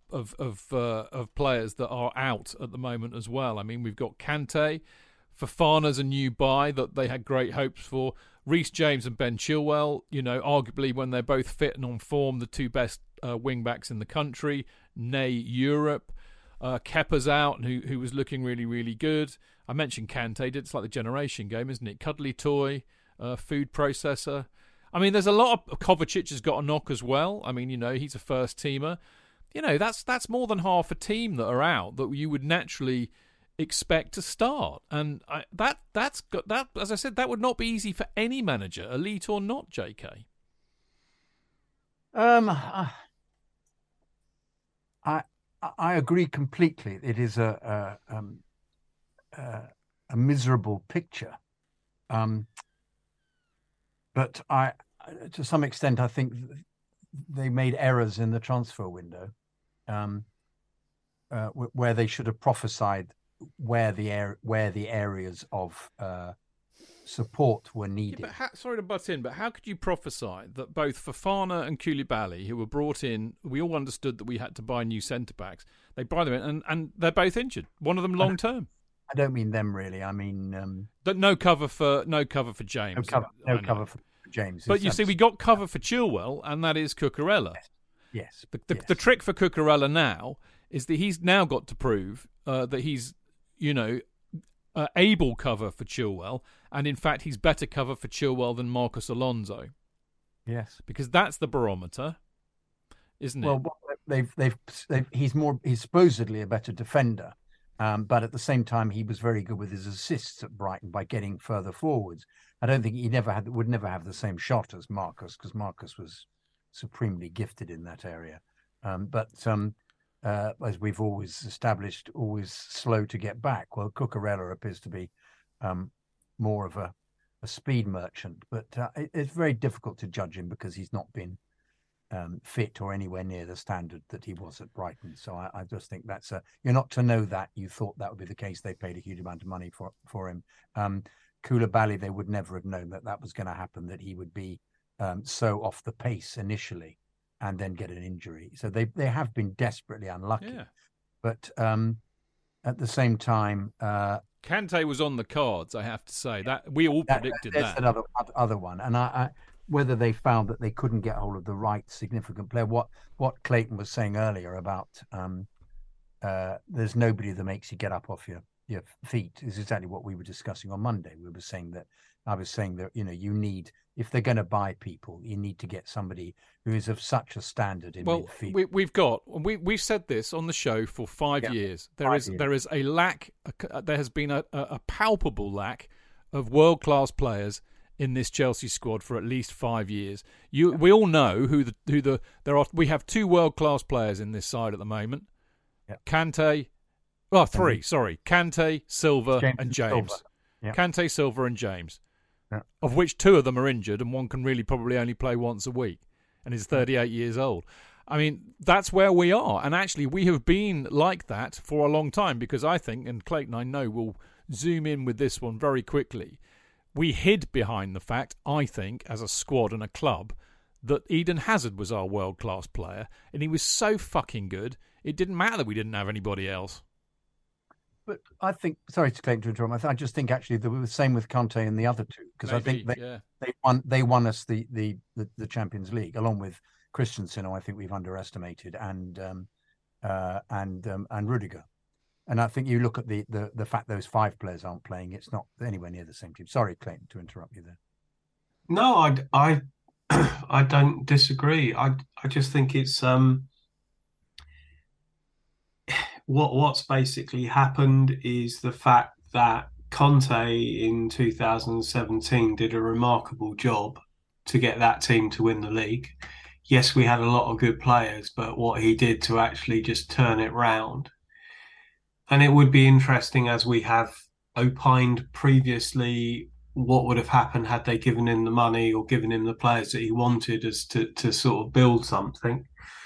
players that are out at the moment as well. I mean, we've got Kante, Fofana's a new buy that they had great hopes for. Reece James and Ben Chilwell, you know, arguably when they're both fit and on form, the two best wing backs in the country, nay Europe. Kepa's out, who was looking really, really good. I mentioned Kante. It's like the generation game, isn't it? Cuddly toy, food processor. I mean, there's a lot of Kovacic has got a knock as well. I mean, you know, he's a first teamer. You know, that's more than half a team that are out that you would naturally expect to start. And that's as I said, that would not be easy for any manager, elite or not. JK. I agree completely. It is a miserable picture. But to some extent, I think they made errors in the transfer window, where they should have prophesied where the areas of support were needed. Yeah, sorry to butt in, but how could you prophesy that both Fofana and Koulibaly, who were brought in, we all understood that we had to buy new centre backs. They buy them in, and they're both injured. One of them long term. I don't mean them really. I mean no cover for James. No cover for James. But you see, we got cover for Chilwell, and that is Cucurella. Yes. The trick for Cucurella now is that he's now got to prove that he's, you know, able cover for Chilwell, and in fact he's better cover for Chilwell than Marcos Alonso. Yes, because that's the barometer, isn't it? Well, he's supposedly a better defender, but at the same time he was very good with his assists at Brighton by getting further forwards. I don't think he would never have the same shot as Marcus, because Marcus was supremely gifted in that area. But as we've always established, always slow to get back. Well, Cucurella appears to be more of a speed merchant, but it's very difficult to judge him because he's not been fit or anywhere near the standard that he was at Brighton. So I just think you're not to know that. You thought that would be the case. They paid a huge amount of money for him. Koulibaly, they would never have known that was going to happen, that he would be so off the pace initially and then get an injury. So they have been desperately unlucky. Yeah. But at the same time, Kante was on the cards, I have to say. That we all predicted that. That's another other one. And I whether they found that they couldn't get hold of the right significant player, what Clayton was saying earlier about there's nobody that makes you get up off your feet is exactly what we were discussing on Monday. I was saying that, you know, you need, if they're going to buy people, you need to get somebody who is of such a standard in midfield. We've said this on the show for 5 years. There is a lack. There has been a palpable lack of world-class players in this Chelsea squad for at least 5 years. We all know who there are. We have two world-class players in this side at the moment. Yeah. Kante. Oh, three. Sorry, Kante, Silva, and James. Yeah. Kante, Silva, and James. Yeah. Of which two of them are injured, and one can really probably only play once a week. and is 38 years old. I mean, that's where we are. And actually, we have been like that for a long time, because I think, and Clayton, I know, will zoom in with this one very quickly, we hid behind the fact, I think, as a squad and a club, that Eden Hazard was our world-class player, and he was so fucking good, it didn't matter that we didn't have anybody else. But I think, sorry to claim to interrupt, I just think actually the same with Conte and the other two, because I think they won us the Champions League along with Christensen, who I think we've underestimated, and Rudiger. And I think you look at the fact those 5 players aren't playing, it's not anywhere near the same team. Sorry, Clayton, to interrupt you there. No, I don't disagree. I just think it's what's basically happened is the fact that Conte in 2017 did a remarkable job to get that team to win the league. Yes, we had a lot of good players, but what he did to actually just turn it round. And it would be interesting, as we have opined previously, what would have happened had they given him the money or given him the players that he wanted as to sort of build something.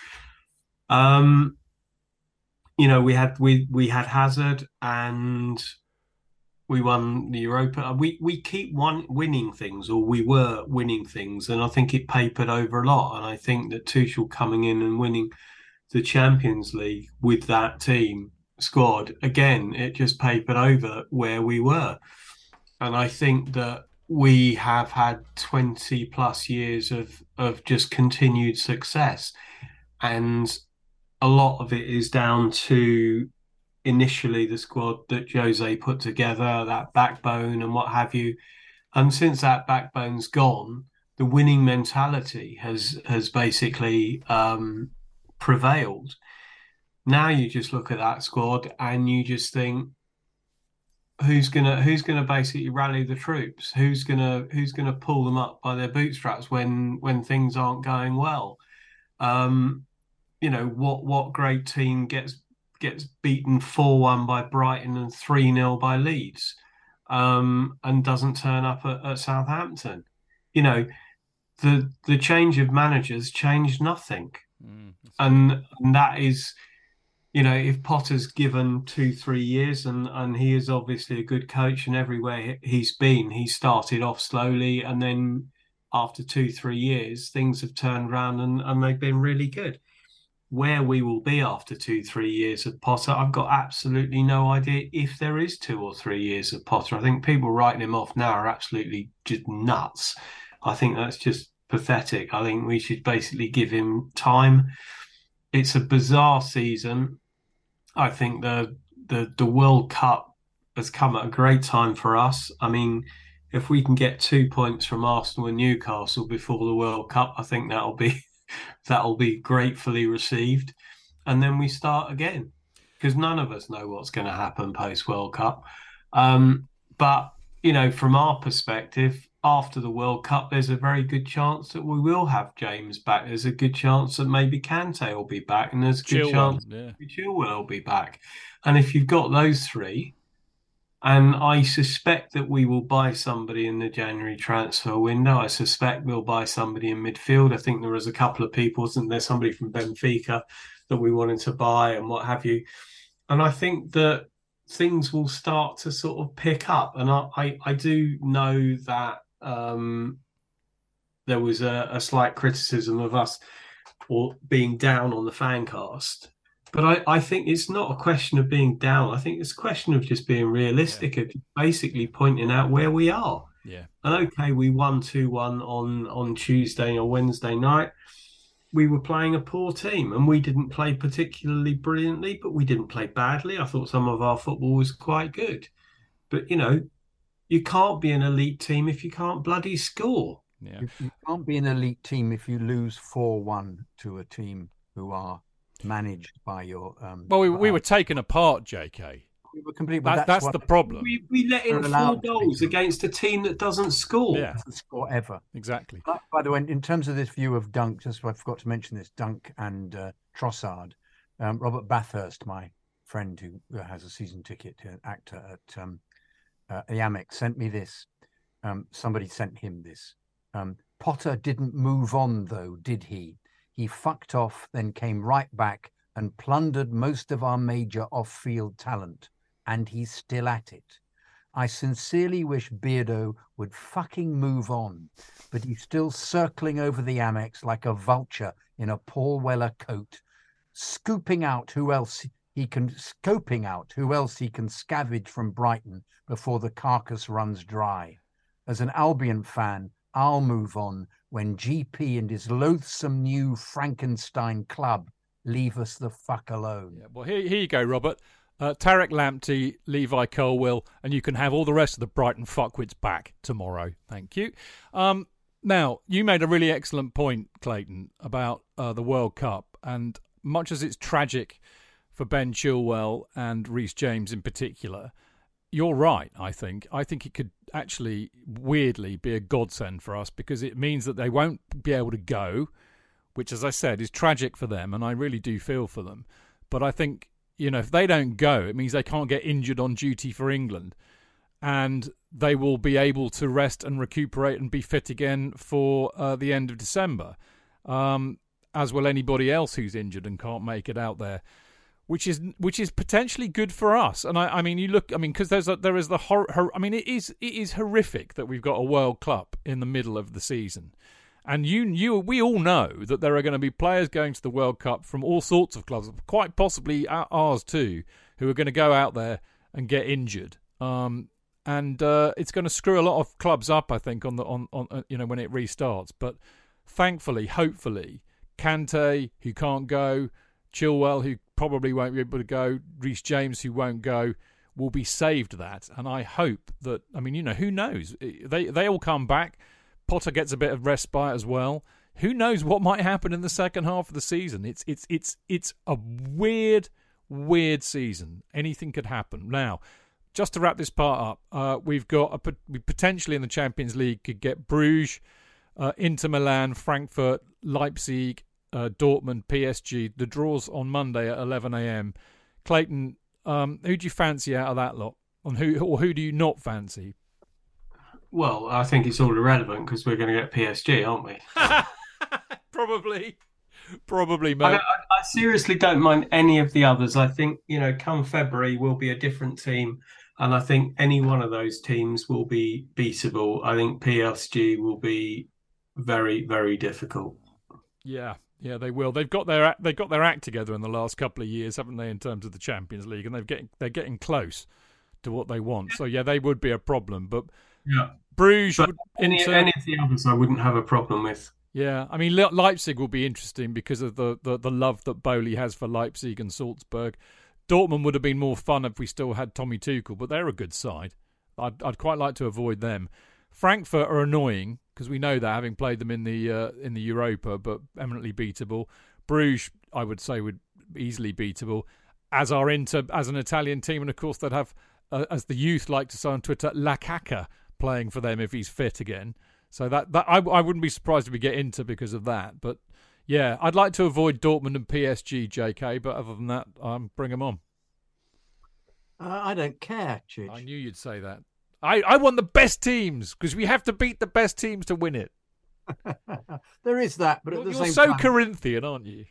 We had Hazard and we won the Europa. We keep winning things, or we were winning things, and I think it papered over a lot. And I think that Tuchel coming in and winning the Champions League with that team squad, again, it just papered over where we were. And I think that we have had 20 plus years of just continued success. And a lot of it is down to initially the squad that Jose put together, that backbone and what have you. And since that backbone's gone, the winning mentality has basically prevailed. Now you just look at that squad and you just think, who's gonna basically rally the troops? Who's gonna pull them up by their bootstraps when things aren't going well? What great team gets beaten 4-1 by Brighton and 3-0 by Leeds, and doesn't turn up at Southampton? The change of managers changed nothing. And that is, if Potter's given 2-3 years, and he is obviously a good coach, and everywhere he's been, he started off slowly, and then after 2-3 years, things have turned around and they've been really good. Where we will be after 2-3 years of Potter, I've got absolutely no idea if there is 2 or 3 years of Potter. I think people writing him off now are absolutely just nuts. I think that's just pathetic. I think we should basically give him time. It's a bizarre season. I think the World Cup has come at a great time for us. I mean, if we can get 2 points from Arsenal and Newcastle before the World Cup, I think that'll be gratefully received. And then we start again, because none of us know what's going to happen post World Cup. But from our perspective, after the World Cup, there's a very good chance that we will have James back. There's a good chance that maybe Kante will be back, and there's a good chance Chilwell will be back. And if you've got those three, and I suspect that we will buy somebody in the January transfer window. I suspect we'll buy somebody in midfield. I think there was a couple of people, wasn't there? Somebody from Benfica that we wanted to buy and what have you. And I think that things will start to sort of pick up. And I do know that there was a slight criticism of us for being down on the Fancast. But I think it's not a question of being down. I think it's a question of just being realistic, of basically pointing out where we are. Yeah. And okay, we won 2-1 on Tuesday or Wednesday night. We were playing a poor team, and we didn't play particularly brilliantly, but we didn't play badly. I thought some of our football was quite good. But, you can't be an elite team if you can't bloody score. Yeah. You can't be an elite team if you lose 4-1 to a team who are managed by your we were taken apart, JK. We were completely. That's the problem. We let in 4 goals against a team that doesn't score. Yeah, doesn't score ever. Exactly. By the way, in terms of this view of Dunk, just I forgot to mention this: Dunk and Trossard. Robert Bathurst, my friend who has a season ticket, actor at Amex, sent me this. Somebody sent him this. Potter didn't move on, though, did he? He fucked off, then came right back and plundered most of our major off-field talent, and he's still at it. I sincerely wish Beardo would fucking move on, but he's still circling over the Amex like a vulture in a Paul Weller coat, scoping out who else he can scavenge from Brighton before the carcass runs dry. As an Albion fan, I'll move on when GP and his loathsome new Frankenstein club leave us the fuck alone. Yeah, well, here you go, Robert. Tarek Lamptey, Levi Colwill, and you can have all the rest of the Brighton fuckwits back tomorrow. Thank you. Now, you made a really excellent point, Clayton, about the World Cup, and much as it's tragic for Ben Chilwell and Reece James in particular, you're right, I think. I think it could actually, weirdly, be a godsend for us because it means that they won't be able to go, which, as I said, is tragic for them, and I really do feel for them. But I think, if they don't go, it means they can't get injured on duty for England, and they will be able to rest and recuperate and be fit again for the end of December, as will anybody else who's injured and can't make it out there. Which is potentially good for us, and I mean, you look, because there is the horror. It is horrific that we've got a World Cup in the middle of the season, and we all know that there are going to be players going to the World Cup from all sorts of clubs, quite possibly ours too, who are going to go out there and get injured, and it's going to screw a lot of clubs up, I think, on when it restarts. But thankfully, hopefully, Kante, who can't go, Chilwell, who probably won't be able to go, Reece James, who won't go, will be saved that. And I hope that, who knows? They all come back. Potter gets a bit of respite as well. Who knows what might happen in the second half of the season? It's a weird season. Anything could happen. Now, just to wrap this part up, we potentially in the Champions League could get Bruges, Inter Milan, Frankfurt, Leipzig, Dortmund, PSG. The draw's on Monday at 11 a.m. Clayton, who do you fancy out of that lot? And who do you not fancy? Well, I think it's all irrelevant because we're going to get PSG, aren't we? Probably, mate. I seriously don't mind any of the others. I think, come February, we'll be a different team. And I think any one of those teams will be beatable. I think PSG will be very, very difficult. Yeah, they will. They've got their act together in the last couple of years, haven't they, in terms of the Champions League, and they're getting close to what they want. So yeah, they would be a problem. But yeah, Bruges, but any of the others, I wouldn't have a problem with. Yeah, Leipzig will be interesting because of the love that Bowley has for Leipzig and Salzburg. Dortmund would have been more fun if we still had Tommy Tuchel, but they're a good side. I'd quite like to avoid them. Frankfurt are annoying because we know that, having played them in the Europa, but eminently beatable. Bruges, I would say, would easily beatable, as are Inter as an Italian team, and of course they'd have, as the youth like to say on Twitter, La Caca playing for them if he's fit again. So that I wouldn't be surprised if we get Inter because of that. But yeah, I'd like to avoid Dortmund and PSG, JK. But other than that, bring them on. I don't care, Chidge. I knew you'd say that. I want the best teams because we have to beat the best teams to win it. There is that, but at the same time, you're so Corinthian, aren't you?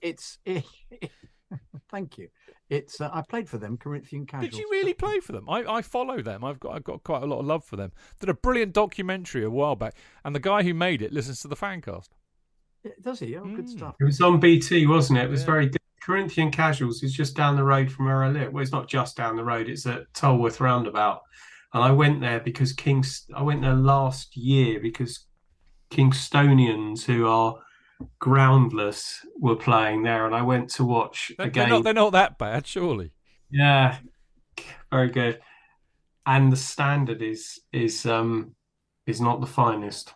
Thank you. It's I played for them, Corinthian Casuals. Did you really play for them? I follow them. I've got quite a lot of love for them. Did a brilliant documentary a while back, and the guy who made it listens to the Fancast. Does he? Oh, good stuff. It was on BT, wasn't it? It was very good. Corinthian Casuals is just down the road from where I live. Well, it's not just down the road. It's at Tolworth Roundabout. And I went there because I went there last year because Kingstonians, who are groundless, were playing there, and I went to watch a game. They're not that bad, surely. Yeah, very good. And the standard is not the finest.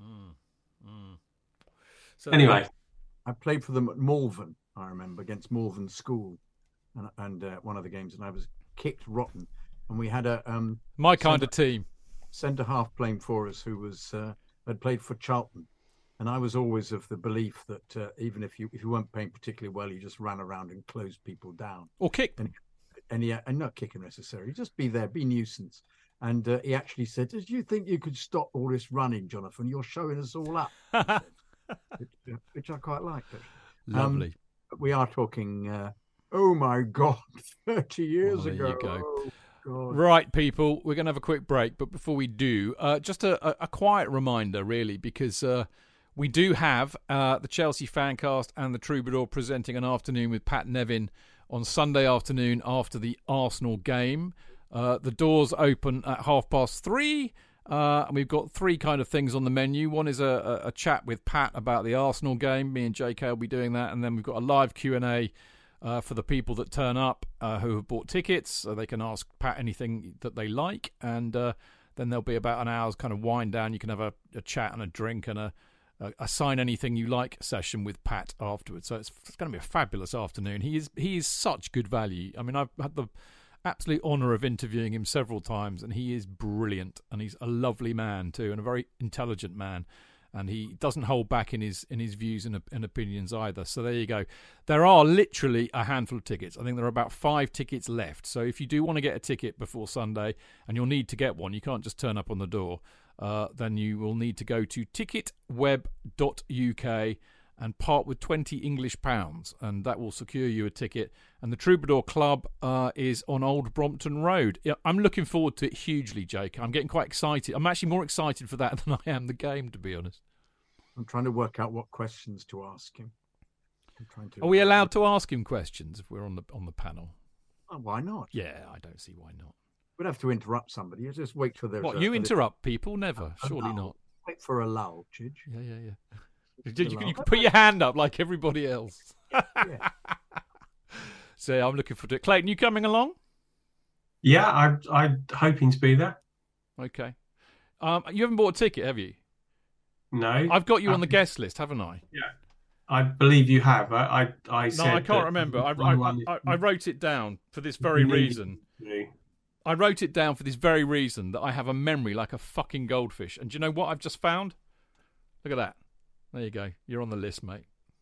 So anyway, I played for them at Malvern. I remember against Malvern School, and one of the games, and I was kicked rotten. And we had a my kind of team centre half playing for us who was had played for Charlton, and I was always of the belief that even if you weren't playing particularly well, you just ran around and closed people down or kick them, and not kick them necessarily, just be there, be nuisance. And he actually said, "Did you think you could stop all this running, Jonathan? You're showing us all up," which I quite liked. Lovely. We are talking, oh my God, 30 years There ago. you go. Oh, God. Right, people, we're going to have a quick break. But before we do, just a quiet reminder, really, because we do have the Chelsea Fancast and the Troubadour presenting an afternoon with Pat Nevin on Sunday afternoon after the Arsenal game. The doors open at 3:30. And we've got three kind of things on the menu. One is a chat with Pat about the Arsenal game. Me and JK will be doing that. And then we've got a live Q&A for the people that turn up who have bought tickets, so they can ask Pat anything that they like. And then there'll be about an hour's kind of wind down. You can have a chat and a drink and a sign anything you like session with Pat afterwards. So it's going to be a fabulous afternoon. He is such good value. I mean, I've had the absolute honour of interviewing him several times, and he is brilliant, and he's a lovely man too, and a very intelligent man, and he doesn't hold back in his views and opinions either. So there you go. There are literally a handful of tickets. I think there are about 5 tickets left. So if you do want to get a ticket before Sunday, and you'll need to get one, you can't just turn up on the door, then you will need to go to ticketweb.uk and part with £20 English, and that will secure you a ticket. And the Troubadour Club is on Old Brompton Road. Yeah, I'm looking forward to it hugely, Jake. I'm getting quite excited. I'm actually more excited for that than I am the game, to be honest. I'm trying to work out what questions to ask him. Are we allowed to ask him questions if we're on the panel? Oh, why not? Yeah, I don't see why not. We'd have to interrupt somebody. You just wait for their... What, you interrupt people? Never. Surely not. Wait for a lull, Chidge. Yeah. You can put your hand up like everybody else. Yeah. So I'm looking forward to it. Clayton, you coming along? Yeah, I'm hoping to be there. Okay. You haven't bought a ticket, have you? No. I've got you on the guest list, haven't I? Yeah. I believe you have. I said no, I can't remember. I wrote it down for this very reason. I wrote it down for this very reason, that I have a memory like a fucking goldfish. And do you know what I've just found? Look at that. There you go. You're on the list, mate.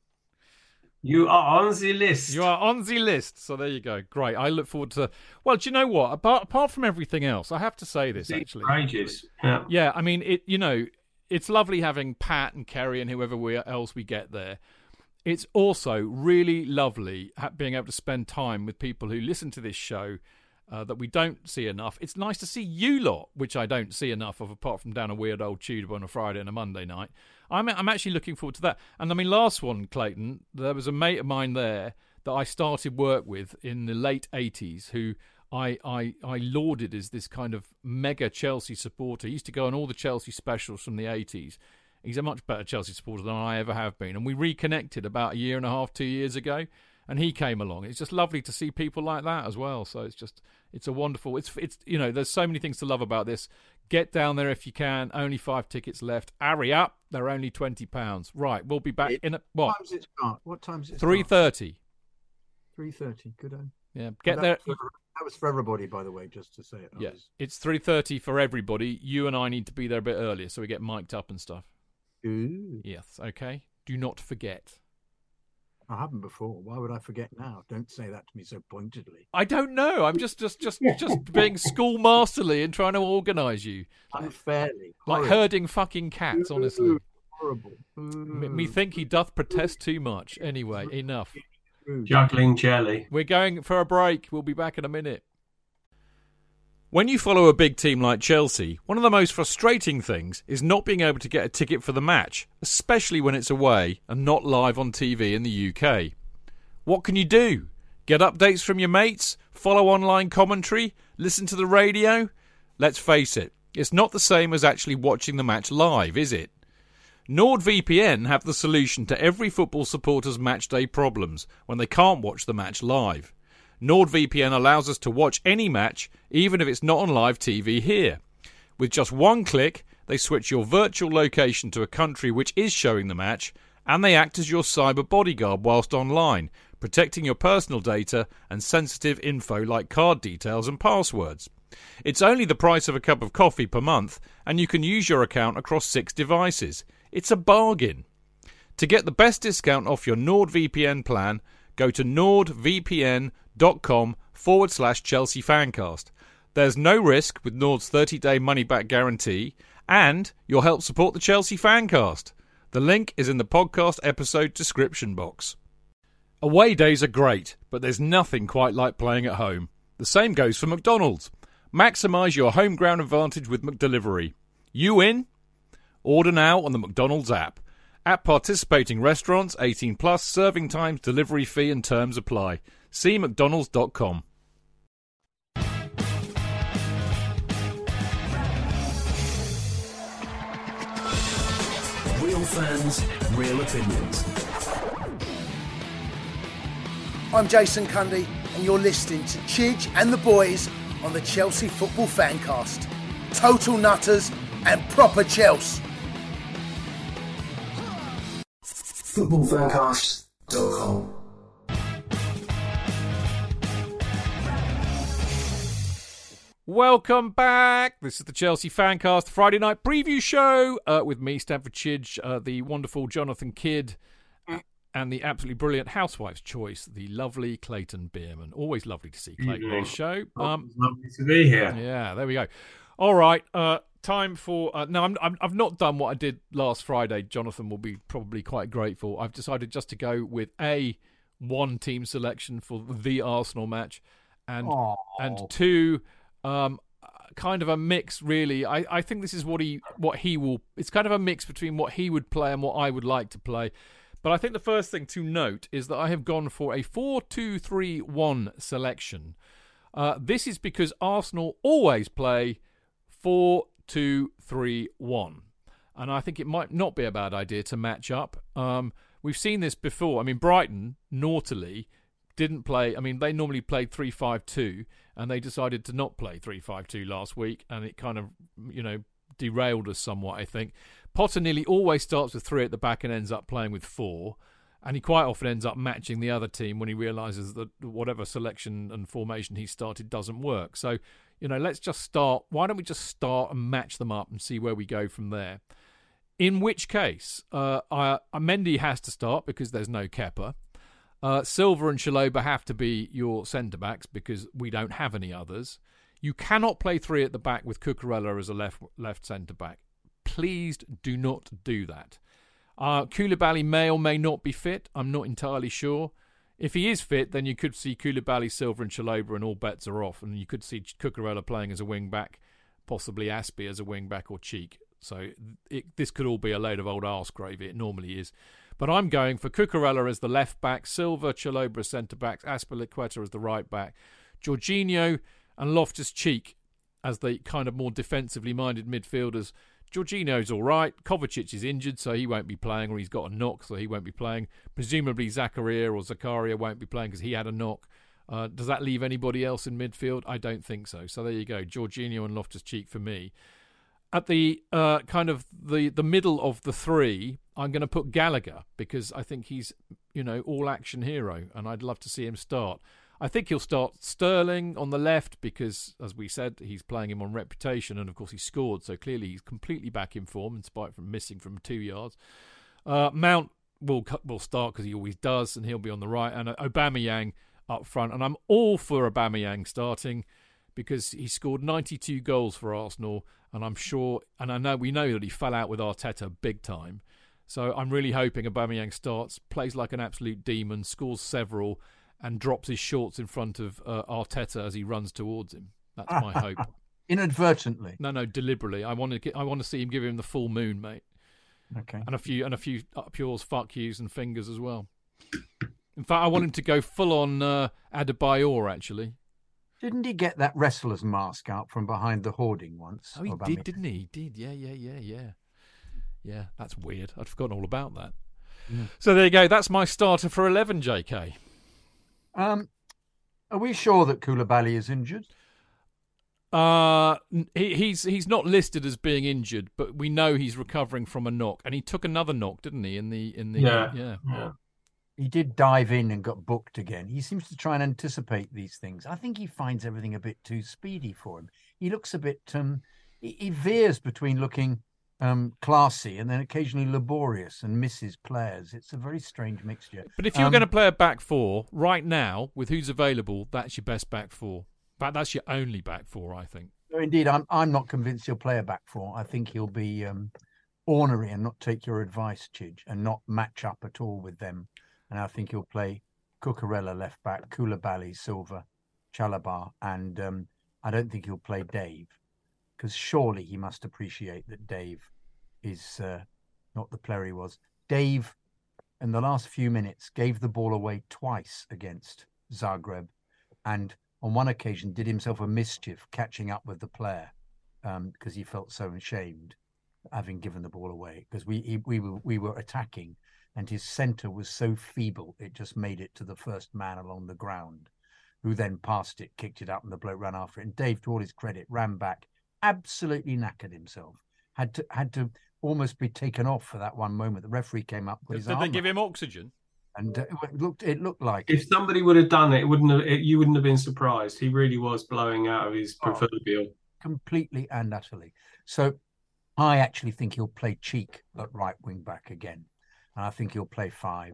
You are on the list. You are on the list. So there you go. Great. I look forward to... Well, do you know what? Apart from everything else, I have to say this, actually. Ages. Yeah. Yeah, I mean, it's lovely having Pat and Kerry and whoever else we get there. It's also really lovely being able to spend time with people who listen to this show that we don't see enough. It's nice to see you lot, which I don't see enough of, apart from down a weird old tube on a Friday and a Monday night. I'm actually looking forward to that. And I mean, last one, Clayton, there was a mate of mine there that I started work with in the late 80s who I lauded as this kind of mega Chelsea supporter. He used to go on all the Chelsea specials from the 80s. He's a much better Chelsea supporter than I ever have been. And we reconnected about 1.5 years, 2 years ago. And he came along. It's just lovely to see people like that as well. So it's a wonderful. It's there's so many things to love about this. Get down there if you can. Only 5 tickets left. Hurry up. They're only £20. Right, we'll be back in what? What time is it? 3:30. 3:30. Good on. Yeah, get there. That was for everybody, by the way, just to say it. Yeah, it's 3:30 for everybody. You and I need to be there a bit earlier so we get mic'd up and stuff. Ooh. Yes, okay. Do not forget. I haven't before. Why would I forget now? Don't say that to me so pointedly. I don't know. I'm just being schoolmasterly and trying to organise you. Unfairly. Like herding fucking cats, honestly. Ooh, horrible. Me think he doth protest too much. Anyway, enough. Juggling jelly. We're going for a break. We'll be back in a minute. When you follow a big team like Chelsea, one of the most frustrating things is not being able to get a ticket for the match, especially when it's away and not live on TV in the UK. What can you do? Get updates from your mates? Follow online commentary? Listen to the radio? Let's face it, it's not the same as actually watching the match live, is it? NordVPN have the solution to every football supporter's matchday problems when they can't watch the match live. NordVPN allows us to watch any match, even if it's not on live TV here. With just one click, they switch your virtual location to a country which is showing the match, and they act as your cyber bodyguard whilst online, protecting your personal data and sensitive info like card details and passwords. It's only the price of a cup of coffee per month, and you can use your account across 6 devices. It's a bargain. To get the best discount off your NordVPN plan, go to nordvpn.com/Chelsea Fancast. There's no risk with Nord's 30-day money-back guarantee, and you'll help support the Chelsea Fancast. The link is in the podcast episode description box. Away days are great, but there's nothing quite like playing at home. The same goes for McDonald's. Maximise your home ground advantage with McDelivery. You in? Order now on the McDonald's app. At participating restaurants, 18 plus, serving times, delivery fee and terms apply. See mcdonalds.com. Real fans, real opinions. I'm Jason Cundy, and you're listening to Chidge and the boys on the Chelsea Football Fancast. Total nutters and proper Chelsea. Footballfancast.com. Welcome back. This is the Chelsea Fancast Friday night preview show with me, Stamford Chidge, the wonderful Jonathan Kidd, and the absolutely brilliant Housewife's Choice, the lovely Clayton Bierman. Always lovely to see Clayton on the show. Lovely to be here. Yeah, there we go. All right, time for no. I've not done what I did last Friday. Jonathan will be probably quite grateful. I've decided just to go with one team selection for the Arsenal match, and two. Kind of a mix, really. I think this is what he will. It's kind of a mix between what he would play and what I would like to play. But I think the first thing to note is that I have gone for a 4-2-3-1 selection. This is because Arsenal always play 4-2-3-1, and I think it might not be a bad idea to match up. We've seen this before. I mean, Brighton naughtily didn't play. I mean, they normally played 3-5-2, and they decided to not play 3-5-2 last week, and it kind of, derailed us somewhat, I think. Potter nearly always starts with 3 at the back and ends up playing with 4, and he quite often ends up matching the other team when he realises that whatever selection and formation he started doesn't work. So, let's just start. Why don't we just start and match them up and see where we go from there? In which case, Mendy has to start because there's no Kepa. Silva and Chalobah have to be your centre-backs because we don't have any others. You cannot play 3 at the back with Cucurella as a left centre-back. Please do not do that. Koulibaly may or may not be fit. I'm not entirely sure. If he is fit, then you could see Koulibaly, Silva and Chalobah and all bets are off. And you could see Cucurella playing as a wing-back, possibly Aspie as a wing-back or Cheek. So this could all be a load of old arse gravy. It normally is. But I'm going for Cucurella as the left back, Silva, Chalobah as centre backs, Azpilicueta as the right back, Jorginho and Loftus-Cheek as the kind of more defensively minded midfielders. Jorginho's all right. Kovacic is injured, so he won't be playing, or he's got a knock, so he won't be playing. Presumably Zakaria won't be playing because he had a knock. Does that leave anybody else in midfield? I don't think so. So there you go. Jorginho and Loftus-Cheek for me. At the kind of the middle of the three, I'm going to put Gallagher because I think he's, all-action hero, and I'd love to see him start. I think he'll start Sterling on the left because, as we said, he's playing him on reputation, and of course he scored, so clearly he's completely back in form in spite of missing from 2 yards. Mount will start because he always does, and he'll be on the right, and Aubameyang up front, and I'm all for Aubameyang starting because he scored 92 goals for Arsenal, and I'm sure, and we know that he fell out with Arteta big time. So I'm really hoping Aubameyang starts, plays like an absolute demon, scores several, and drops his shorts in front of Arteta as he runs towards him. That's my hope. Inadvertently? No, deliberately. I want to see him give him the full moon, mate. Okay. And a few up yours, fuck yous, and fingers as well. In fact, I want him to go full on Adebayor, actually. Didn't he get that wrestler's mask out from behind the hoarding once? Oh, he did, didn't he? He did, yeah. Yeah, that's weird. I'd forgotten all about that. Yeah. So there you go. That's my starter for 11, JK. Are we sure that Koulibaly is injured? He's not listed as being injured, but we know he's recovering from a knock, and he took another knock, didn't he? Yeah. He did dive in and got booked again. He seems to try and anticipate these things. I think he finds everything a bit too speedy for him. He looks a bit. He veers between looking classy and then occasionally laborious and misses players. It's a very strange mixture. But if you're going to play a back four right now with who's available, that's your best back four. But that's your only back four, I think. No, indeed, I'm not convinced he'll play a back four. I think he'll be ornery and not take your advice, Chidge, and not match up at all with them. And I think he'll play Cucurella left back, Koulibaly, Silva, Chalobah, and I don't think he'll play Dave, because surely he must appreciate that Dave is not the player he was. Dave, in the last few minutes, gave the ball away twice against Zagreb, and on one occasion did himself a mischief catching up with the player because he felt so ashamed having given the ball away, because we were attacking and his centre was so feeble it just made it to the first man along the ground, who then passed it, kicked it up, and the bloke ran after it. And Dave, to all his credit, ran back, absolutely knackered himself, had to almost be taken off for that one moment. The referee came up with his arm. Did they give him oxygen? And it looked like, if somebody would have done it, you wouldn't have been surprised. He really was blowing out of his proverbial. Completely and utterly. So I actually think he'll play Cheek at right wing back again, and I think he'll play 5.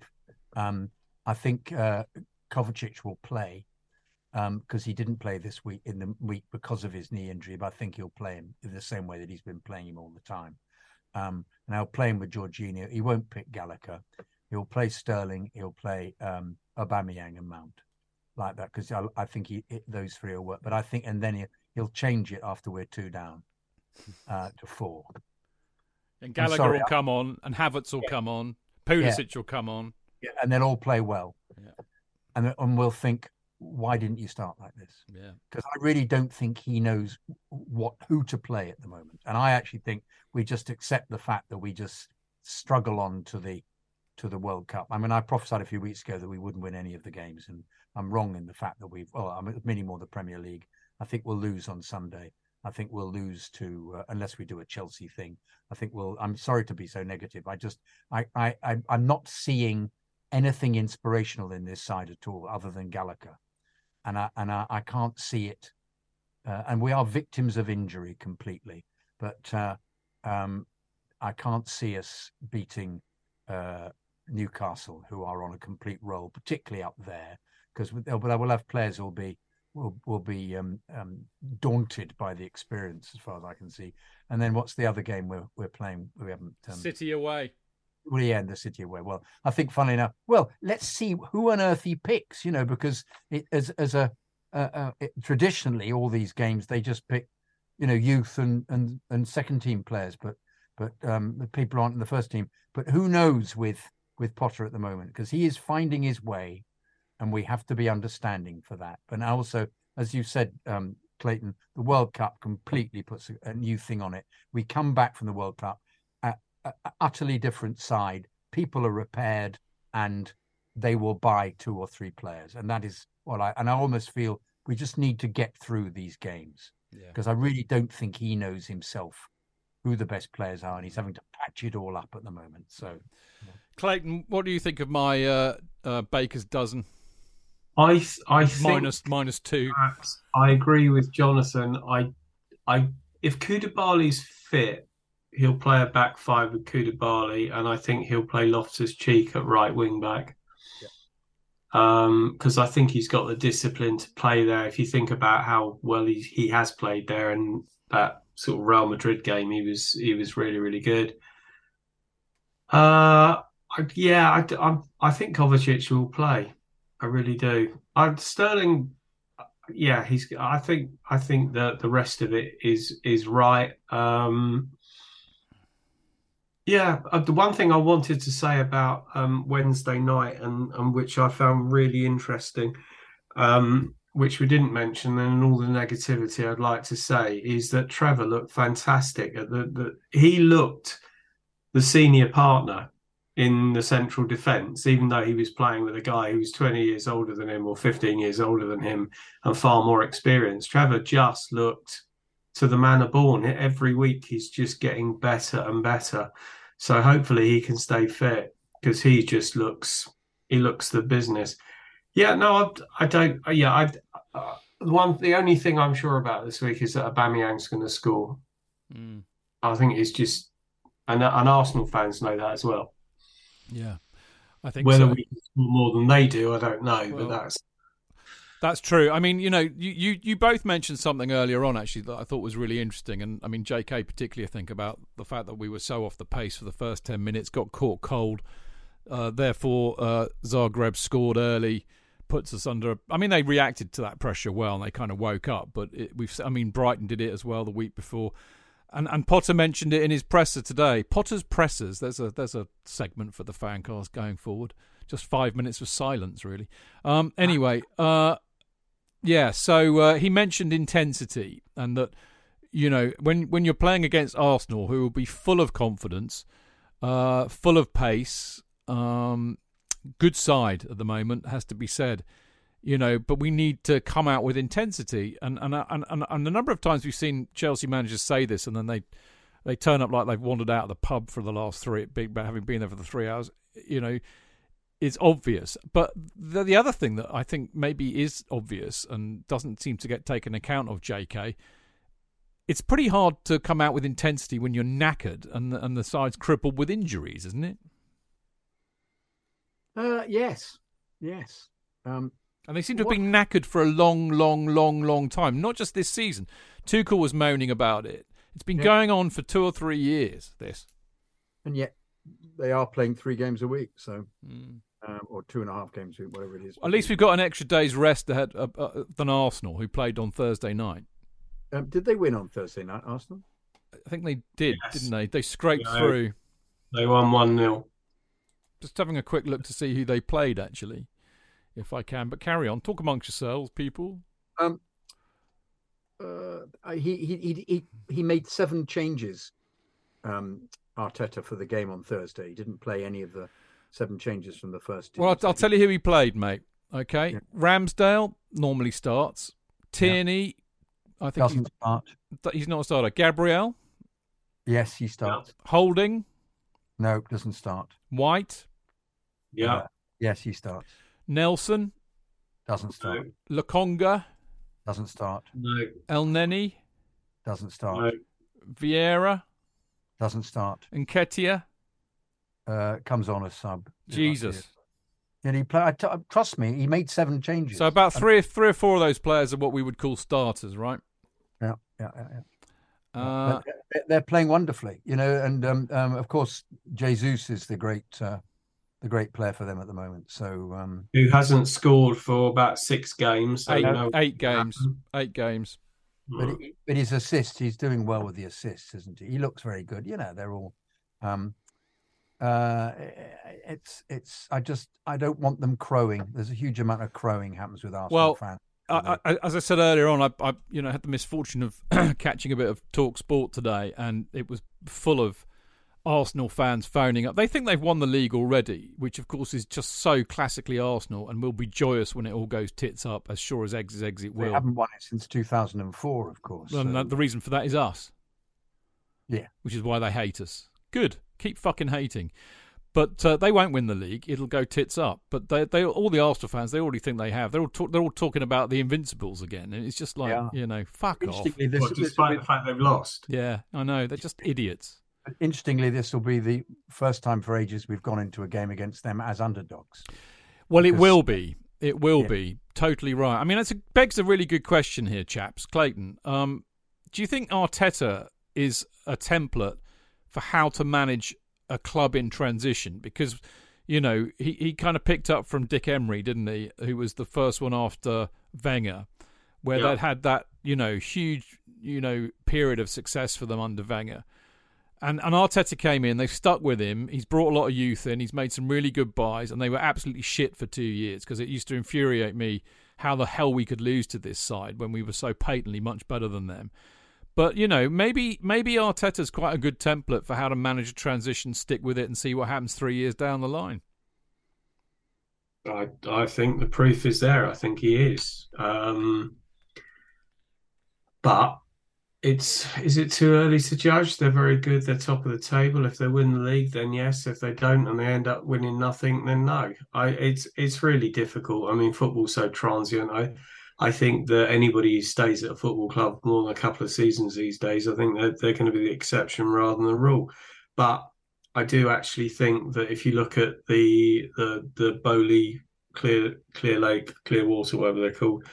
I think Kovacic will play because he didn't play this week because of his knee injury, but I think he'll play him in the same way that he's been playing him all the time. And I'll play him with Jorginho. He won't pick Gallagher. He'll play Sterling. He'll play Aubameyang and Mount like that, because I think those three will work. But I think, and then he'll change it after we're 2 down to 4. And Gallagher will come on, and Havertz will come on, Pulisic will come on, and they'll all play well. Yeah. And we'll think, why didn't you start like this? Yeah, because I really don't think he knows who to play at the moment. And I actually think we just accept the fact that we just struggle on to the World Cup. I mean, I prophesied a few weeks ago that we wouldn't win any of the games, and I'm wrong in the fact that many more the Premier League. I think we'll lose on Sunday. I think we'll lose to unless we do a Chelsea thing. I think I'm sorry to be so negative. I'm not seeing anything inspirational in this side at all, other than Gallagher, and I can't see it. And we are victims of injury completely, but I can't see us beating Newcastle, who are on a complete roll, particularly up there, because we'll have players who will be daunted by the experience, as far as I can see. And then what's the other game we're playing? We haven't City away. Well, yeah, the City away. Well, I think, funnily enough, let's see who on earth he picks. Because traditionally all these games they just pick, youth and second team players, but the people aren't in the first team. But who knows with Potter at the moment, because he is finding his way, and we have to be understanding for that. But also, as you said, Clayton, the World Cup completely puts a new thing on it. We come back from the World Cup, utterly different side. People are repaired, and they will buy 2 or 3 players, and that is what I almost feel we just need to get through these games, because I really don't think he knows himself who the best players are, and he's having to patch it all up at the moment. So, Clayton, what do you think of my Baker's dozen? I think minus 2. I agree with Jonathan. If Koulibaly's fit, he'll play a back 5 with Koulibaly, and I think he'll play Loftus-Cheek at right wing back. Because I think he's got the discipline to play there. If you think about how well he has played there, and that sort of Real Madrid game, he was really, really good. I think Kovacic will play. I really do. Sterling, I think that the rest of it is right. The one thing I wanted to say about Wednesday night, and which I found really interesting, which we didn't mention, and all the negativity I'd like to say, is that Trevor looked fantastic. He looked the senior partner in the central defence, even though he was playing with a guy who was 20 years older than him or 15 years older than him and far more experienced. Trevor just looked to the manner born. Every week he's just getting better and better. So hopefully he can stay fit, because he just looks the business. Yeah, no, I don't. Yeah, the only thing I'm sure about this week is that Aubameyang's going to score. I think it's just, and Arsenal fans know that as well. Yeah, I think whether so. we can score more than they do, I don't know, but that's. That's true. I mean, you both mentioned something earlier on, actually, that I thought was really interesting. And, I mean, JK particularly, I think, about the fact that we were so off the pace for the first 10 minutes, got caught cold. Therefore, Zagreb scored early, puts us under... I mean, they reacted to that pressure well, and they kind of woke up. But Brighton did it as well the week before. And Potter mentioned it in his presser today. Potter's pressers, there's a segment for the Fancast going forward. Just 5 minutes of silence, really. Anyway... so he mentioned intensity, and that, when you're playing against Arsenal, who will be full of confidence, full of pace, good side at the moment, has to be said, but we need to come out with intensity. And a number of times we've seen Chelsea managers say this, and then they turn up like they've wandered out of the pub for the last having been there for the 3 hours, It's obvious. But the other thing that I think maybe is obvious and doesn't seem to get taken account of, JK, it's pretty hard to come out with intensity when you're knackered and the side's crippled with injuries, isn't it? Yes. And they seem to have been knackered for a long time, not just this season. Tuchel was moaning about it. It's been going on for 2 or 3 years, this. And yet they are playing 3 games a week, so... or 2.5 games a week, whatever it is. At least we've got an extra day's rest ahead than Arsenal, who played on Thursday night. Did they win on Thursday night, Arsenal? I think they did, didn't they? They scraped through. They won 1-0. Just having a quick look to see who they played, actually, if I can. But carry on. Talk amongst yourselves, people. He made 7 changes, Arteta, for the game on Thursday. He didn't play any of the 7 changes from the first team. Well, I'll tell you who he played, mate. Okay. Yeah. Ramsdale normally starts. Tierney, I think doesn't start. He's not a starter. Gabriel? Yes, he starts. Holding? No, doesn't start. White? Yeah. Yes, he starts. Nelson? Doesn't start. No. Lokonga? Doesn't start. No. El Neni? Doesn't start. No. Vieira? Doesn't start. Nketiah? Comes on as sub. Jesus. And he played. Trust me, he made 7 changes. So about three or 4 of those players are what we would call starters, right? Yeah. They're playing wonderfully, and of course Jesus is the great player for them at the moment. So who hasn't scored for about 6 games? So 8 games. 8 games. But his assists, he's doing well with the assists, isn't he? He looks very good. They're all. I don't want them crowing. There's a huge amount of crowing happens with Arsenal fans. As I said earlier on, I had the misfortune of catching a bit of Talk Sport today, and it was full of Arsenal fans phoning up. They think they've won the league already, which of course is just so classically Arsenal, and will be joyous when it all goes tits up, as sure as eggs it will. They haven't won it since 2004, of course. And the reason for that is us. Yeah. Which is why they hate us. Good. Keep fucking hating. But they won't win the league. It'll go tits up. But they all the Arsenal fans, they already think they have. They're all talking about the Invincibles again, and it's just like fuck off. Despite the fact they've lost. Yeah, I know. They're just idiots. Interestingly, this will be the first time for ages we've gone into a game against them as underdogs. Well, it will be. It will be. Totally right. I mean, it begs a really good question here, chaps. Clayton, do you think Arteta is a template for how to manage a club in transition? Because, he kind of picked up from Dick Emery, didn't he? Who was the first one after Wenger, where they'd had that, huge, period of success for them under Wenger. And Arteta came in, they've stuck with him. He's brought a lot of youth in. He's made some really good buys, and they were absolutely shit for 2 years, because it used to infuriate me how the hell we could lose to this side when we were so patently much better than them. But, maybe Arteta's quite a good template for how to manage a transition, stick with it, and see what happens 3 years down the line. I think the proof is there. I think he is. But is it too early to judge? They're very good. They're top of the table. If they win the league, then yes. If they don't and they end up winning nothing, then no. It's really difficult. I mean, football's so transient. I think that anybody who stays at a football club more than a couple of seasons these days, I think that they're going to be the exception rather than the rule. But I do actually think that if you look at the Bowley Clear Lake, Clearwater, whatever they're called,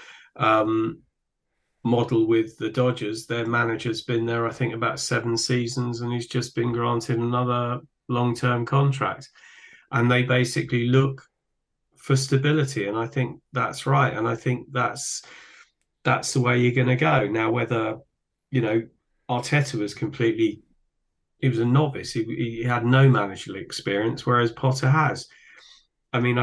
model with the Dodgers. Their manager's been there, I think, about 7 seasons, and he's just been granted another long-term contract. And they basically look for stability, and I think that's right. And I think that's the way you're going to go. Now, whether, Arteta was he was a novice. He had no managerial experience, whereas Potter has. I mean,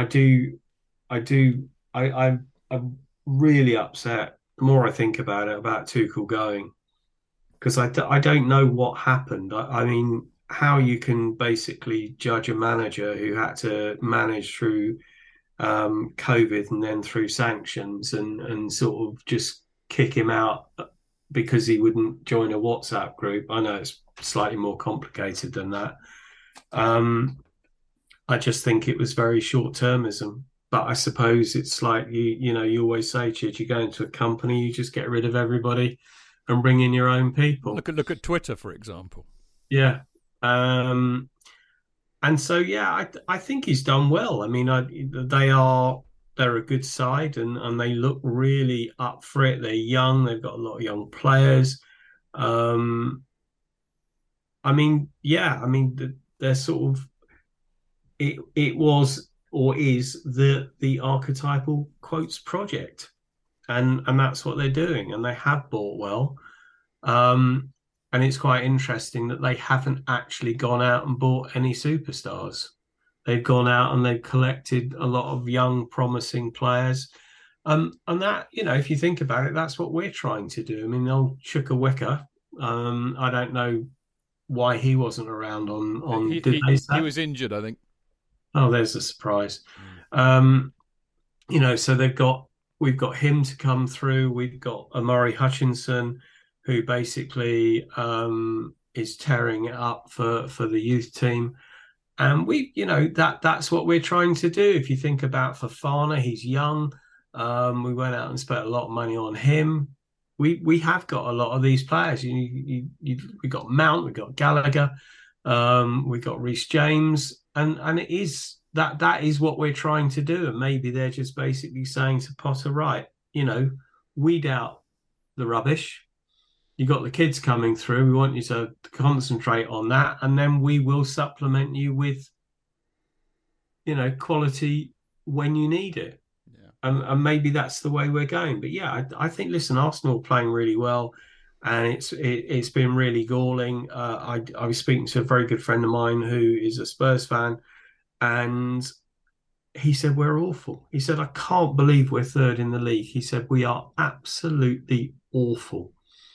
I'm really upset the more I think about it, about Tuchel going, because I don't know what happened. I mean, how you can basically judge a manager who had to manage through COVID and then through sanctions and sort of just kick him out because he wouldn't join a WhatsApp group. I know it's slightly more complicated than that. I just think it was very short-termism. But I suppose it's like, you always say, Chid, you go into a company, you just get rid of everybody and bring in your own people. Look at Twitter, for example. Yeah. And so, yeah, I think he's done well. I mean, they're a good side and they look really up for it. They're young. They've got a lot of young players. They're sort of, it was or is the archetypal quotes project. And that's what they're doing. And they have bought well. And it's quite interesting that they haven't actually gone out and bought any superstars. They've gone out and they've collected a lot of young, promising players. And that, if you think about it, that's what we're trying to do. I mean, old Chukwuemeka, I don't know why he wasn't around on he was injured, I think. Oh, there's a surprise. So we've got him to come through. We've got Amari Hutchinson, who basically is tearing it up for the youth team. And that's what we're trying to do. If you think about Fofana, he's young. We went out and spent a lot of money on him. We have got a lot of these players. We got Mount, we got Gallagher, we got Reece James, and it is that is what we're trying to do. And maybe they're just basically saying to Potter, right, weed out the rubbish. You got the kids coming through. We want you to concentrate on that, and then we will supplement you with, quality when you need it. Yeah. And maybe that's the way we're going. But yeah, I think, listen, Arsenal are playing really well, and it's been really galling. I was speaking to a very good friend of mine who is a Spurs fan, and he said, we're awful. He said, I can't believe we're third in the league. He said, we are absolutely awful.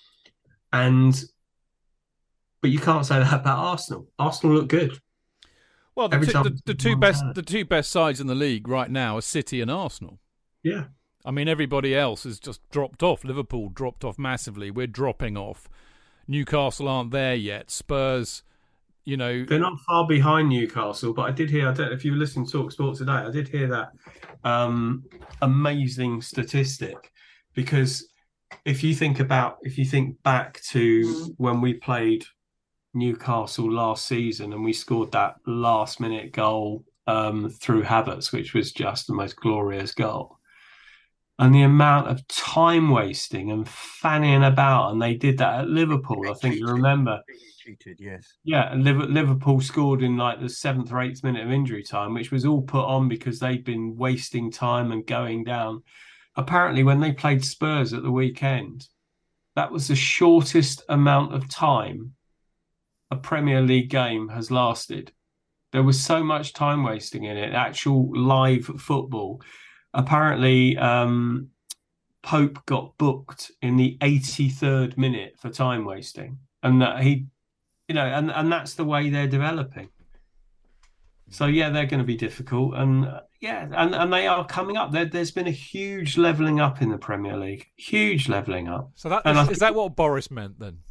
But you can't say that about Arsenal. Arsenal look good. Well, the two best sides in the league right now are City and Arsenal. Yeah. I mean, everybody else has just dropped off. Liverpool dropped off massively. We're dropping off. Newcastle aren't there yet. Spurs, they're not far behind Newcastle, but I did hear, I don't know if you were listening to Talk Sport today, I did hear that amazing statistic, because if you think back to when we played Newcastle last season and we scored that last minute goal through Havertz, which was just the most glorious goal, and the amount of time wasting and fanning about, and they did that at Liverpool. I think you remember. Cheated, yes. Yeah, and Liverpool scored in like the 7th or 8th minute of injury time, which was all put on because they'd been wasting time and going down. Apparently, when they played Spurs at the weekend, that was the shortest amount of time a Premier League game has lasted. There was so much time wasting in it, actual live football. Apparently, Pope got booked in the 83rd minute for time wasting, and that and that's the way they're developing. So yeah, they're going to be difficult, and and they are coming up. There's been a huge levelling up in the Premier League, huge levelling up. So is that what Boris meant then?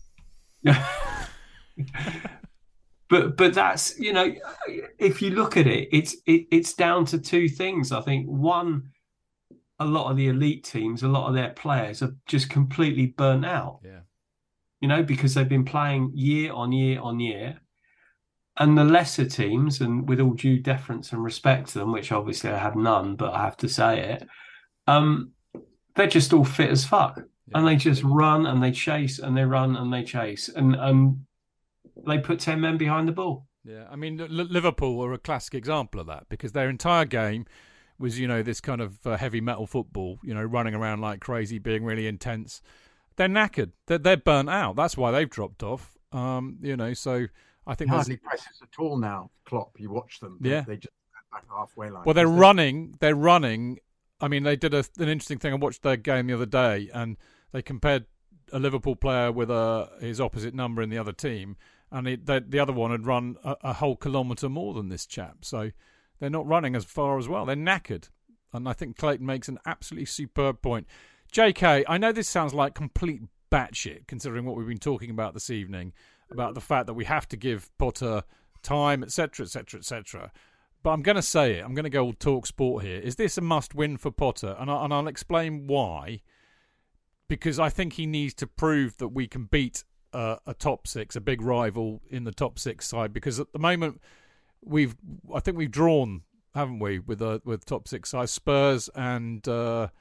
But that's, if you look at it, it's down to two things. I think one, a lot of the elite teams, a lot of their players are just completely burnt out. Yeah. Because they've been playing year on year on year. And the lesser teams, and with all due deference and respect to them, which obviously I have none, but I have to say it, they're just all fit as fuck. And they just run and they chase and they run and they chase. And they put 10 men behind the ball. Yeah, I mean, Liverpool are a classic example of that because their entire game was, this kind of heavy metal football, running around like crazy, being really intense. They're knackered. They're burnt out. That's why they've dropped off. So I think hardly presses at all now. Klopp, you watch them. Yeah, they just back halfway line. Well, they're running. They're running. I mean, they did an interesting thing. I watched their game the other day, and they compared a Liverpool player with his opposite number in the other team, and the other one had run a whole kilometre more than this chap. So they're not running as far as well. They're knackered. And I think Clayton makes an absolutely superb point. JK, I know this sounds like complete batshit, considering what we've been talking about this evening, about the fact that we have to give Potter time, etc., etc., etc. But I'm going to say it. I'm going to go all talk sport here. Is this a must-win for Potter? And I'll explain why. Because I think he needs to prove that we can beat a top six, a big rival in the top six side. Because at the moment, I think we've drawn, haven't we, with top six sides, Spurs and oh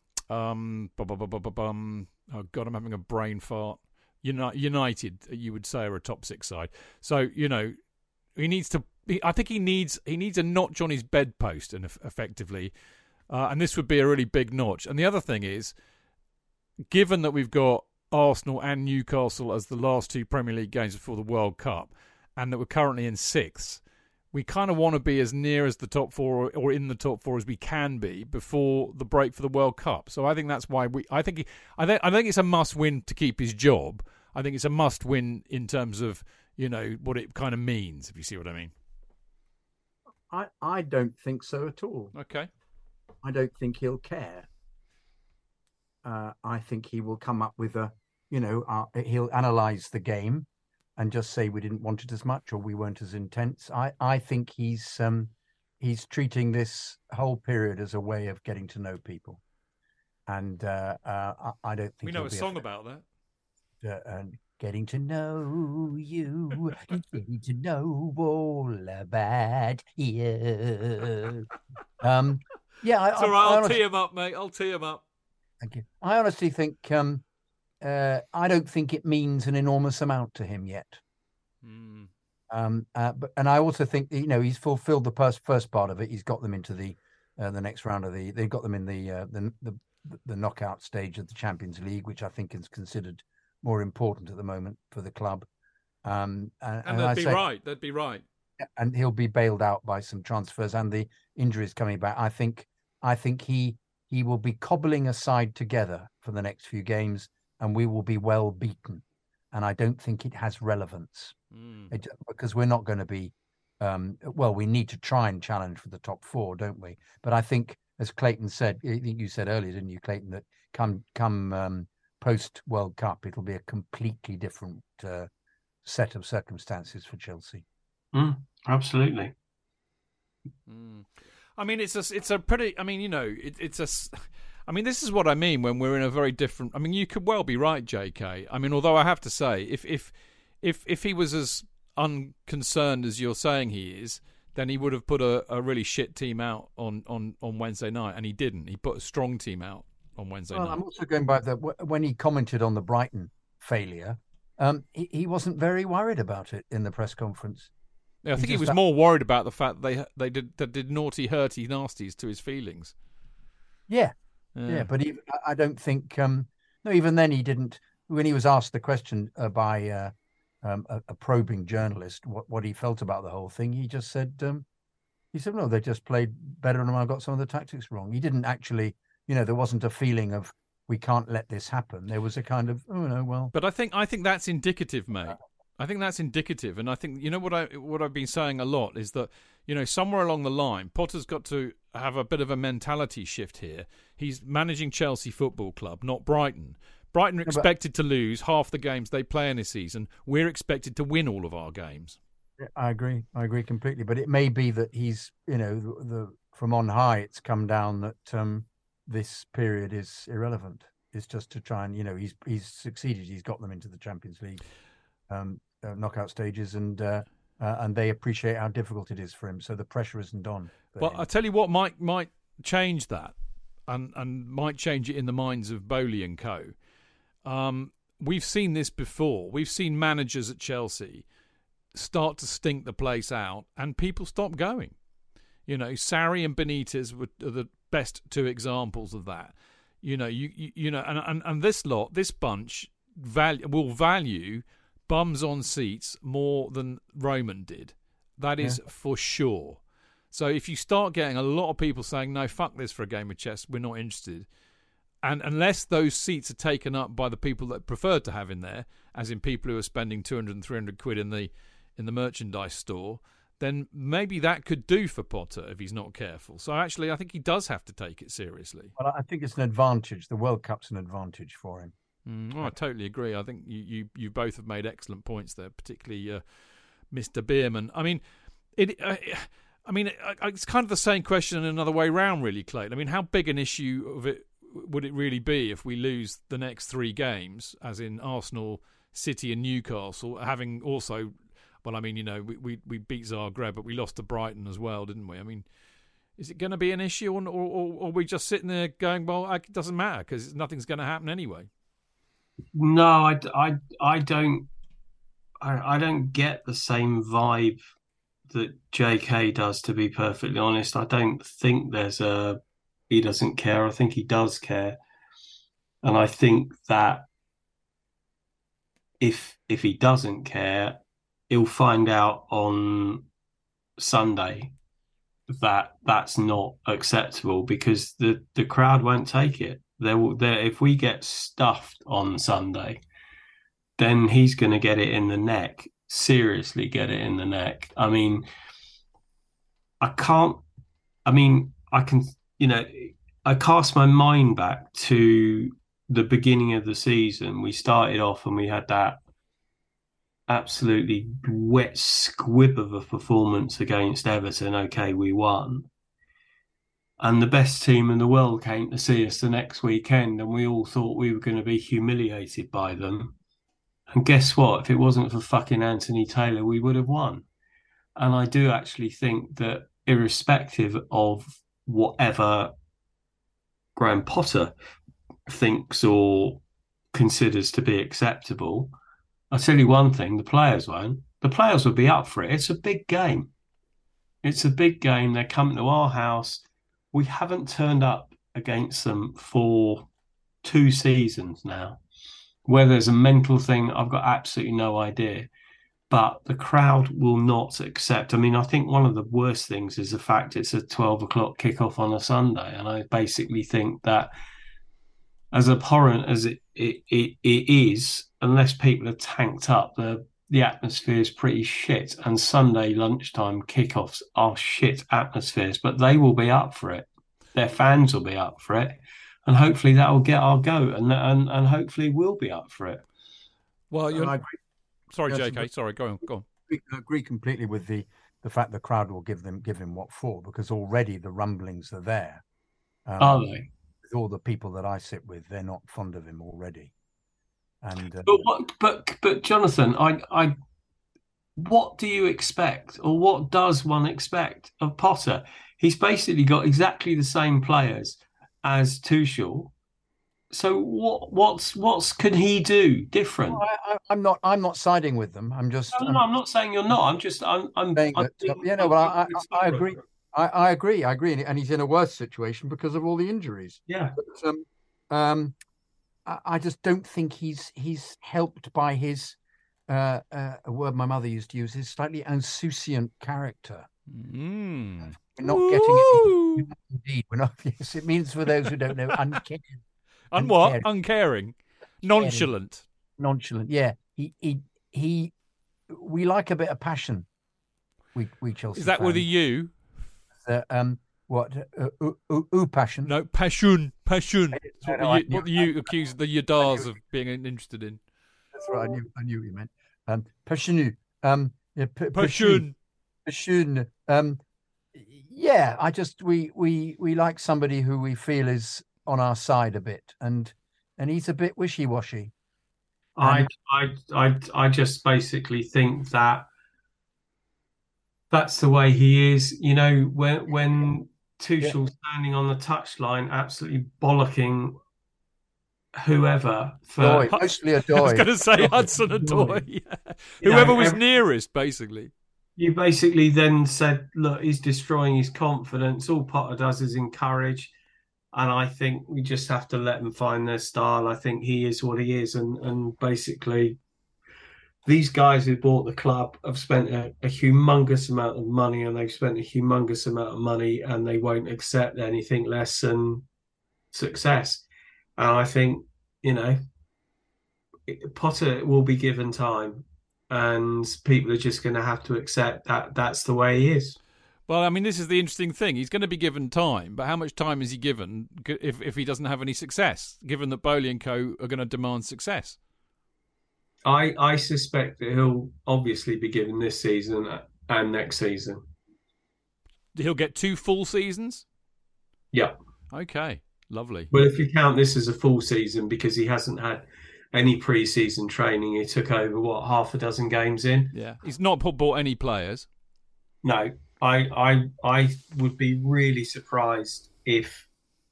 God, I'm having a brain fart. United, you would say, are a top six side. So he needs to. I think he needs a notch on his bedpost, and effectively, and this would be a really big notch. And the other thing is, given that we've got Arsenal and Newcastle as the last two Premier League games before the World Cup, and that we're currently in sixth, we kind of want to be as near as the top four or in the top four as we can be before the break for the World Cup. So I think that's why I think it's a must-win to keep his job. I think it's a must-win in terms of what it kind of means, if you see what I mean. I don't think so at all. Okay. I don't think he'll care. I think he will come up with he'll analyse the game and just say we didn't want it as much or we weren't as intense. I think he's treating this whole period as a way of getting to know people, and I don't think we know a song about that. Getting to know you, getting to know all about you. Yeah, it's all right. I'll tee him up, mate. I'll tee him up. Thank you. I honestly think I don't think it means an enormous amount to him yet. But I also think he's fulfilled the first part of it. He's got them into the next round of they've got them in the knockout stage of the Champions League, which I think is considered more important at the moment for the club. And they'd be right. And he'll be bailed out by some transfers and the injuries coming back. I think he will be cobbling a side together for the next few games, and we will be well beaten. And I don't think it has relevance because we're not going to be. We need to try and challenge for the top four, don't we? But I think, as Clayton said, I think you said earlier, didn't you, Clayton, that come post World Cup, it'll be a completely different set of circumstances for Chelsea. Absolutely. I mean, it's a pretty. I mean, I mean, this is what I mean when we're in a very different. I mean, you could well be right, JK. I mean, although I have to say, if he was as unconcerned as you're saying he is, then he would have put a really shit team out on Wednesday night, and he didn't. He put a strong team out on Wednesday night. I'm also going by when he commented on the Brighton failure, he wasn't very worried about it in the press conference. Yeah, I think he was more worried about the fact they did naughty, hurty, nasties to his feelings. Yeah, but I don't think. No, even then he didn't. When he was asked the question by a probing journalist what he felt about the whole thing, he just said, no, they just played better and I got some of the tactics wrong. He didn't actually, there wasn't a feeling of we can't let this happen. There was a kind of, oh no, well. But I think that's indicative, mate. I think that's indicative, and I think what I've been saying a lot is that somewhere along the line, Potter's got to have a bit of a mentality shift here. He's managing Chelsea Football Club, not Brighton. Brighton are expected to lose half the games they play in this season. We're expected to win all of our games. I agree completely. But it may be that he's from on high, it's come down that this period is irrelevant. It's just to try and he's succeeded. He's got them into the Champions League knockout stages, and and they appreciate how difficult it is for him. So the pressure isn't on. Well, I tell you what might change that, and might change it in the minds of Bowley and co. We've seen this before. We've seen managers at Chelsea start to stink the place out, and people stop going. You know, Sarri and Benitez are the best two examples of that. You know, you know, and this bunch will value bums on seats more than Roman did. That is for sure. So if you start getting a lot of people saying, no, fuck this for a game of chess, we're not interested, and unless those seats are taken up by the people that prefer to have in there, as in people who are spending 200 and 300 quid in the merchandise store, then maybe that could do for Potter if he's not careful. So actually, I think he does have to take it seriously. Well, I think it's an advantage. The World Cup's an advantage for him. I totally agree. I think you both have made excellent points there, particularly Mr. Bierman. I mean, it's kind of the same question in another way round, really, Clayton. I mean, how big an issue of it would it really be if we lose the next 3 games, as in Arsenal, City and Newcastle, having also, well, I mean, you know, we beat Zagreb, but we lost to Brighton as well, didn't we? I mean, is it going to be an issue, or are we just sitting there going, well, it doesn't matter because nothing's going to happen anyway? No, I don't get the same vibe that JK does, to be perfectly honest. I don't think he doesn't care. I think he does care. And I think that if he doesn't care, he'll find out on Sunday that that's not acceptable, because the crowd won't take it. If we get stuffed on Sunday, then he's going to get it in the neck. Seriously, get it in the neck. I mean, I can, you know, I cast my mind back to the beginning of the season. We started off and we had that absolutely wet squib of a performance against Everton. Okay, we won. And the best team in the world came to see us the next weekend, and we all thought we were going to be humiliated by them. And guess what? If it wasn't for fucking Anthony Taylor, we would have won. And I do actually think that irrespective of whatever Graham Potter thinks or considers to be acceptable, I'll tell you one thing, the players won't. The players will be up for it. It's a big game. It's a big game. They're coming to our house. We haven't turned up against them for 2 seasons now. Whether there's a mental thing, I've got absolutely no idea. But the crowd will not accept. I mean, I think one of the worst things is the fact it's a 12 o'clock kickoff on a Sunday. And I basically think that, as abhorrent as it is, unless people are tanked up, the atmosphere is pretty shit. And Sunday lunchtime kickoffs are shit atmospheres, but they will be up for it. Their fans will be up for it. And hopefully that will get our go, and hopefully we'll be up for it. Well, I agree. Sorry, JK. Sorry, go on. I agree completely with the fact the crowd will give him what for, because already the rumblings are there. Are they? With all the people that I sit with, they're not fond of him already. And but Jonathan, I what do you expect, or what does one expect of Potter? He's basically got exactly the same players as Tuchel. So what's can he do different? Well, I'm not siding with them. I'm just no, I'm not saying you're not. I'm saying that, I agree. I agree, and he's in a worse situation because of all the injuries. Yeah. But, I just don't think he's helped by his a word my mother used to use, his slightly insouciant character. We're not getting it. Indeed, we're not. Yes, it means, for those who don't know, uncaring. Uncaring, nonchalant. Yeah, he. We like a bit of passion. We Chelsea. Is that fans. with a U? What? Passion? No, passion. What you accuse the Yadars of being interested in? That's right. I knew what you meant. Passion. Passion. Yeah. I just we like somebody who we feel is on our side a bit, and he's a bit wishy-washy. I just basically think that That's the way he is. You know, when Tuchel's standing on the touchline, absolutely bollocking whoever for Doy, mostly a Doy. I was going to say Hudson-Odoi. Yeah. Whoever was nearest, basically. You basically then said, look, he's destroying his confidence. All Potter does is encourage. And I think we just have to let them find their style. I think he is what he is. And basically, these guys who bought the club have spent a humongous amount of money, and they've spent a humongous amount of money, and they won't accept anything less than success. And I think, you know, Potter will be given time, and people are just going to have to accept that that's the way he is. Well, I mean, this is the interesting thing. He's going to be given time, but how much time is he given if he doesn't have any success, given that Boehly & Co. are going to demand success? I suspect that he'll obviously be given this season and next season. He'll get 2 full seasons? Yeah. Okay, lovely. Well, if you count this as a full season, because he hasn't had any pre-season training, he took over, half a dozen games in? Yeah, he's not bought any players. No, I would be really surprised if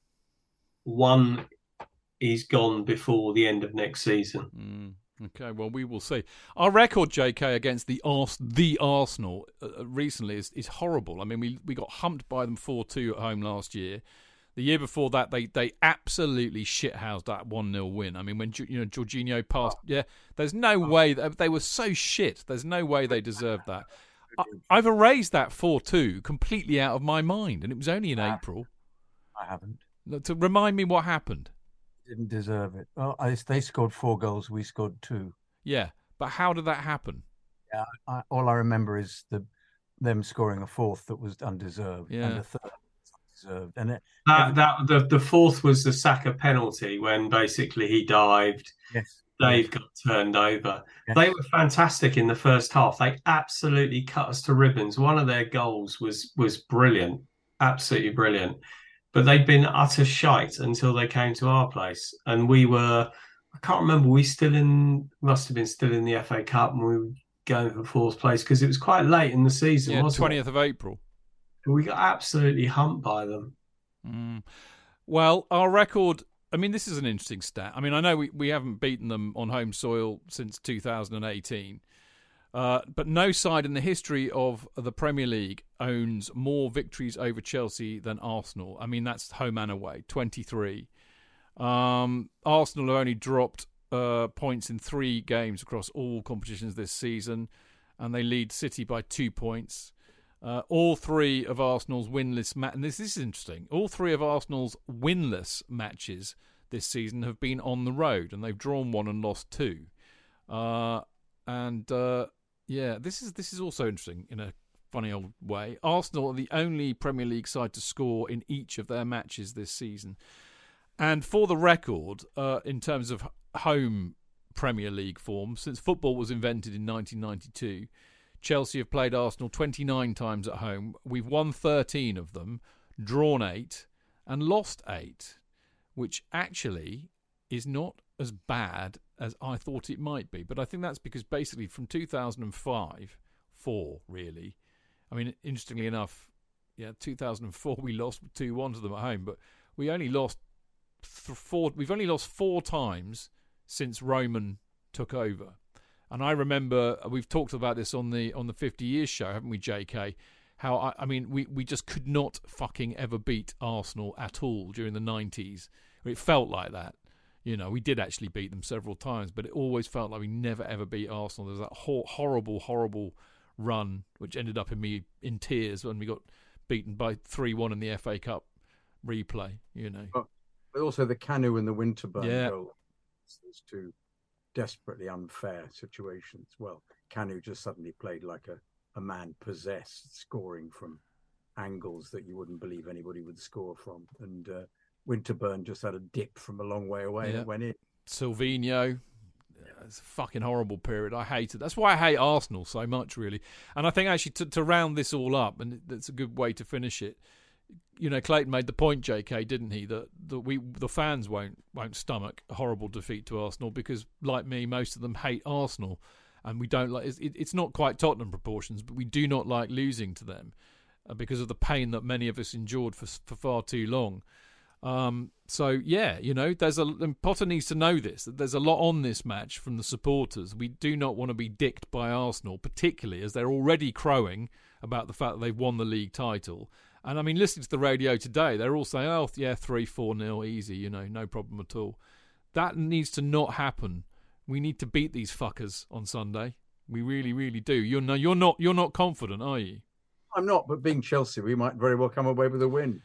one is gone before the end of next season. Okay, well, we will see. Our record, JK, against the Arsenal recently is horrible. I mean, we got humped by them 4-2 at home last year. The year before that, they absolutely shithoused that 1-0 win. I mean, when Jorginho passed, there's no way they were so shit. There's no way they deserved that. I've erased that 4-2 completely out of my mind, and it was only in April. I haven't. To remind me what happened. Didn't deserve it. Well, they scored 4 goals. We scored 2. Yeah, but how did that happen? Yeah, all I remember is them scoring a 4th that was undeserved, and a 3rd undeserved. And the 4th was the Saka penalty when basically he dived. Yes. Dave got turned over. Yes. They were fantastic in the first half. They absolutely cut us to ribbons. One of their goals was brilliant, absolutely brilliant. But they'd been utter shite until they came to our place. And we were, I can't remember, must have been still in the FA Cup, and we were going for 4th place because it was quite late in the season, wasn't 20th of April. We got absolutely humped by them. Well, our record, I mean, this is an interesting stat. I mean, I know we haven't beaten them on home soil since 2018. But no side in the history of the Premier League owns more victories over Chelsea than Arsenal. I mean, that's home and away, 23. Arsenal have only dropped points in 3 games across all competitions this season, and they lead City by 2 points. All 3 of Arsenal's winless and this is interesting. All 3 of Arsenal's winless matches this season have been on the road, and they've drawn 1 and lost 2. Yeah, this is also interesting in a funny old way. Arsenal are the only Premier League side to score in each of their matches this season. And for the record, in terms of home Premier League form, since football was invented in 1992, Chelsea have played Arsenal 29 times at home. We've won 13 of them, drawn 8, and lost 8, which actually is not as bad as I thought it might be. But I think that's because basically from 2004, really. I mean, interestingly enough, 2004 we lost 2-1 to them at home, but we only lost 4. We've only lost 4 times since Roman took over. And I remember we've talked about this on the 50 Years show, haven't we, JK? How I mean, we just could not fucking ever beat Arsenal at all during the 90s. It felt like that. We did actually beat them several times, but it always felt like we never, ever beat Arsenal. There was that horrible, horrible run, which ended up in me in tears when we got beaten by 3-1 in the FA Cup replay, But also the Kanu and the Winterburn goal. Those 2 desperately unfair situations. Well, Kanu just suddenly played like a man possessed, scoring from angles that you wouldn't believe anybody would score from. And Winterburn just had a dip from a long way away and went in. Silvinho, it's a fucking horrible period. I hate it. That's why I hate Arsenal so much, really. And I think actually to round this all up, and that's a good way to finish it. Clayton made the point, JK, didn't he, that the fans won't stomach a horrible defeat to Arsenal because, like me, most of them hate Arsenal. and we don't like. It's not quite Tottenham proportions, but we do not like losing to them because of the pain that many of us endured for far too long. So yeah, and Potter needs to know this, that there's a lot on this match from the supporters. We do not want to be dicked by Arsenal, particularly as they're already crowing about the fact that they've won the league title. And I mean, listening to the radio today, they're all saying, oh yeah, 3-4-0 easy, no problem at all. That needs to not happen. We need to beat these fuckers on Sunday. We really, really do. You're not confident, are you? I'm not, but being Chelsea, we might very well come away with a win.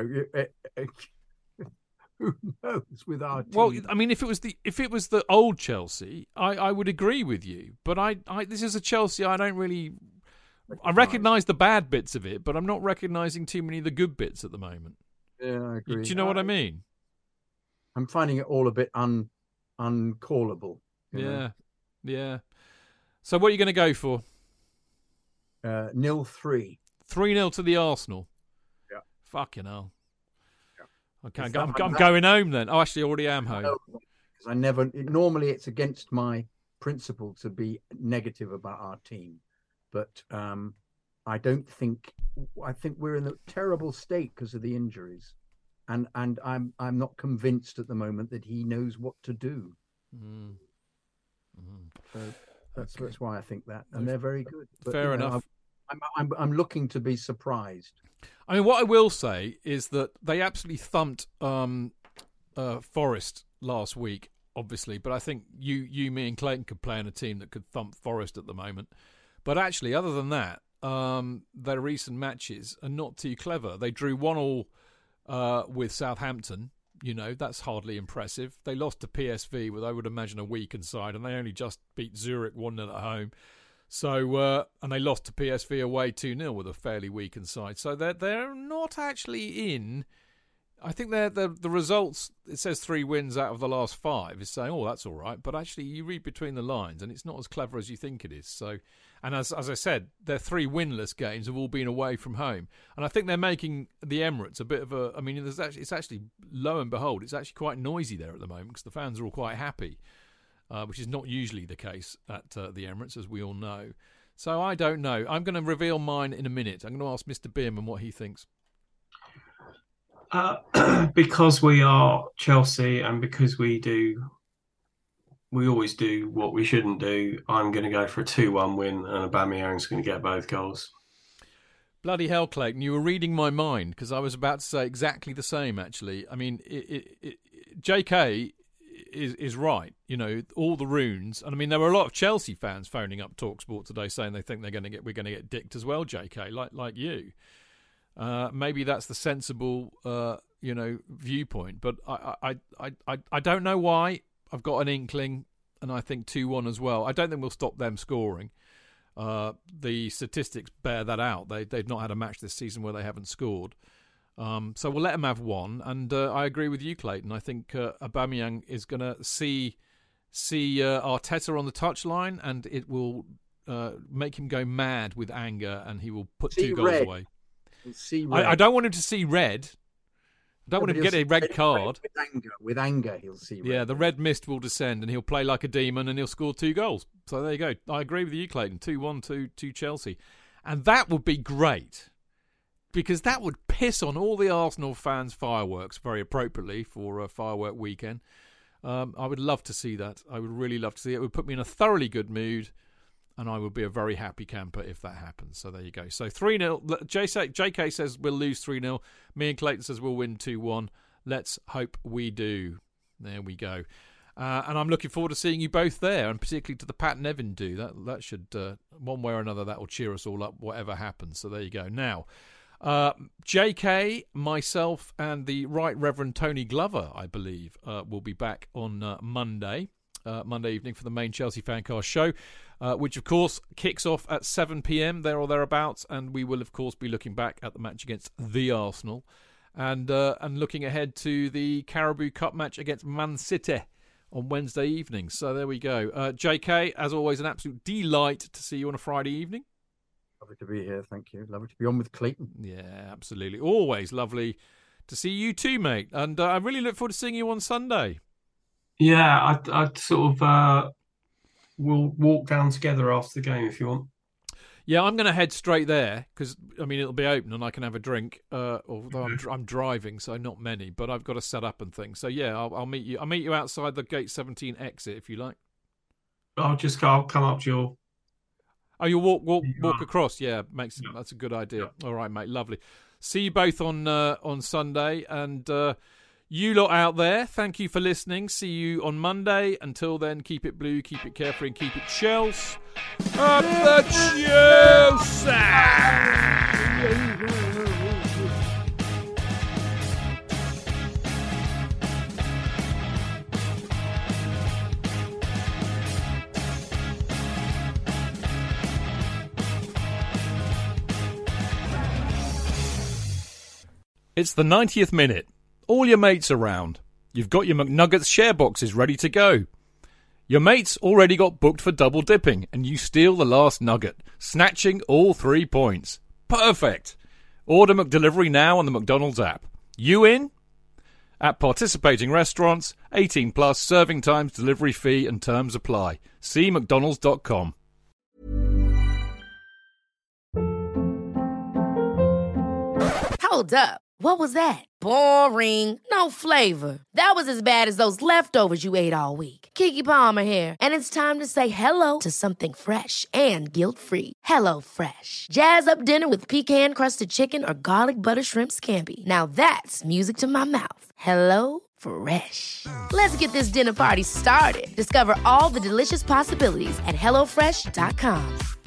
Who knows with our team? Well, I mean, if it was the old Chelsea, I would agree with you. But this is a Chelsea I don't really. I recognise the bad bits of it, but I'm not recognising too many of the good bits at the moment. Yeah, I agree. Do you know what I mean? I'm finding it all a bit uncallable. Yeah. So what are you going to go for? 0-3. 3-0 to the Arsenal. Yeah. Fucking hell. Yeah. Okay, I'm going home then. Oh, actually, I already am home. Because normally it's against my principle to be negative about our team, but I think we're in a terrible state because of the injuries. And I'm not convinced at the moment that he knows what to do. Mm. So that's why I think that, and they're very good. But, fair enough. I'm looking to be surprised. I mean, what I will say is that they absolutely thumped Forest last week, obviously. But I think you, me, and Clayton could play on a team that could thump Forest at the moment. But actually, other than that, their recent matches are not too clever. They drew 1-1. With Southampton, that's hardly impressive. They lost to PSV with, I would imagine, a weakened side, and they only just beat Zurich 1-0 at home. So, and they lost to PSV away 2-0 with a fairly weakened side. So they're not actually in. I think the results, it says 3 wins out of the last 5, is saying, oh, that's all right. But actually, you read between the lines, and it's not as clever as you think it is. So, and as I said, their 3 winless games have all been away from home. And I think they're making the Emirates a bit of a. I mean, it's actually, lo and behold, it's actually quite noisy there at the moment because the fans are all quite happy, which is not usually the case at the Emirates, as we all know. So I don't know. I'm going to reveal mine in a minute. I'm going to ask Mr. Bierman what he thinks. Because we are Chelsea and because we always do what we shouldn't do, I'm going to go for a 2-1 win and Aubameyang's going to get both goals. Bloody hell, Clayton, you were reading my mind because I was about to say exactly the same, actually. I mean, JK is right. All the runes. And I mean, there were a lot of Chelsea fans phoning up TalkSport today saying they think we're going to get dicked as well, JK, like you. Maybe that's the sensible, viewpoint. But I don't know why. I've got an inkling, and I think 2-1 as well. I don't think we'll stop them scoring. The statistics bear that out. They've not had a match this season where they haven't scored. So we'll let them have 1. And I agree with you, Clayton. I think Aubameyang is going to see Arteta on the touchline, and it will make him go mad with anger, and he will put 2 goals away. I don't want him to see red. I don't want him to get a red card. With anger, he'll see red. Yeah, the red mist will descend and he'll play like a demon and he'll score 2 goals. So there you go. I agree with you, Clayton. 2-1 to Chelsea. And that would be great because that would piss on all the Arsenal fans' fireworks very appropriately for a firework weekend. I would love to see that. I would really love to see it. It would put me in a thoroughly good mood. And I would be a very happy camper if that happens. So there you go. So 3-0. JK says we'll lose 3-0. Me and Clayton says we'll win 2-1. Let's hope we do. There we go. And I'm looking forward to seeing you both there, and particularly to the Pat Nevin do. That should, one way or another, that will cheer us all up, whatever happens. So there you go. Now, JK, myself, and the Right Reverend Tony Glover, I believe, will be back on Monday evening for the main Chelsea Fancast show. Which, of course, kicks off at 7 p.m, there or thereabouts, and we will, of course, be looking back at the match against the Arsenal and looking ahead to the Carabao Cup match against Man City on Wednesday evening. So there we go. JK, as always, an absolute delight to see you on a Friday evening. Lovely to be here, thank you. Lovely to be on with Clayton. Yeah, absolutely. Always lovely to see you too, mate. And I really look forward to seeing you on Sunday. Yeah, I sort of... we'll walk down together after the game if you want. Yeah, I'm going to head straight there because, I mean, it'll be open and I can have a drink, although I'm driving, so not many, but I've got to set up and things. So, yeah, I'll meet you. I'll meet you outside the Gate 17 exit if you like. I'll come up to your... Oh, you'll walk across? Yeah, that's a good idea. Yeah. All right, mate, lovely. See you both on Sunday, and you lot out there, thank you for listening. See you on Monday. Until then, keep it blue, keep it carefree, and keep it Chelsea. Up the Chelsea! It's the 90th minute. All your mates around. You've got your McNuggets share boxes ready to go. Your mates already got booked for double dipping, and you steal the last nugget, snatching all 3 points. Perfect. Order McDelivery now on the McDonald's app. You in? At participating restaurants, 18 plus, serving times, delivery fee and terms apply. See mcdonalds.com. Hold up. What was that? Boring. No flavor. That was as bad as those leftovers you ate all week. Keke Palmer here, and it's time to say hello to something fresh and guilt-free. Hello Fresh. Jazz up dinner with pecan-crusted chicken or garlic butter shrimp scampi. Now that's music to my mouth. Hello Fresh. Let's get this dinner party started. Discover all the delicious possibilities at HelloFresh.com.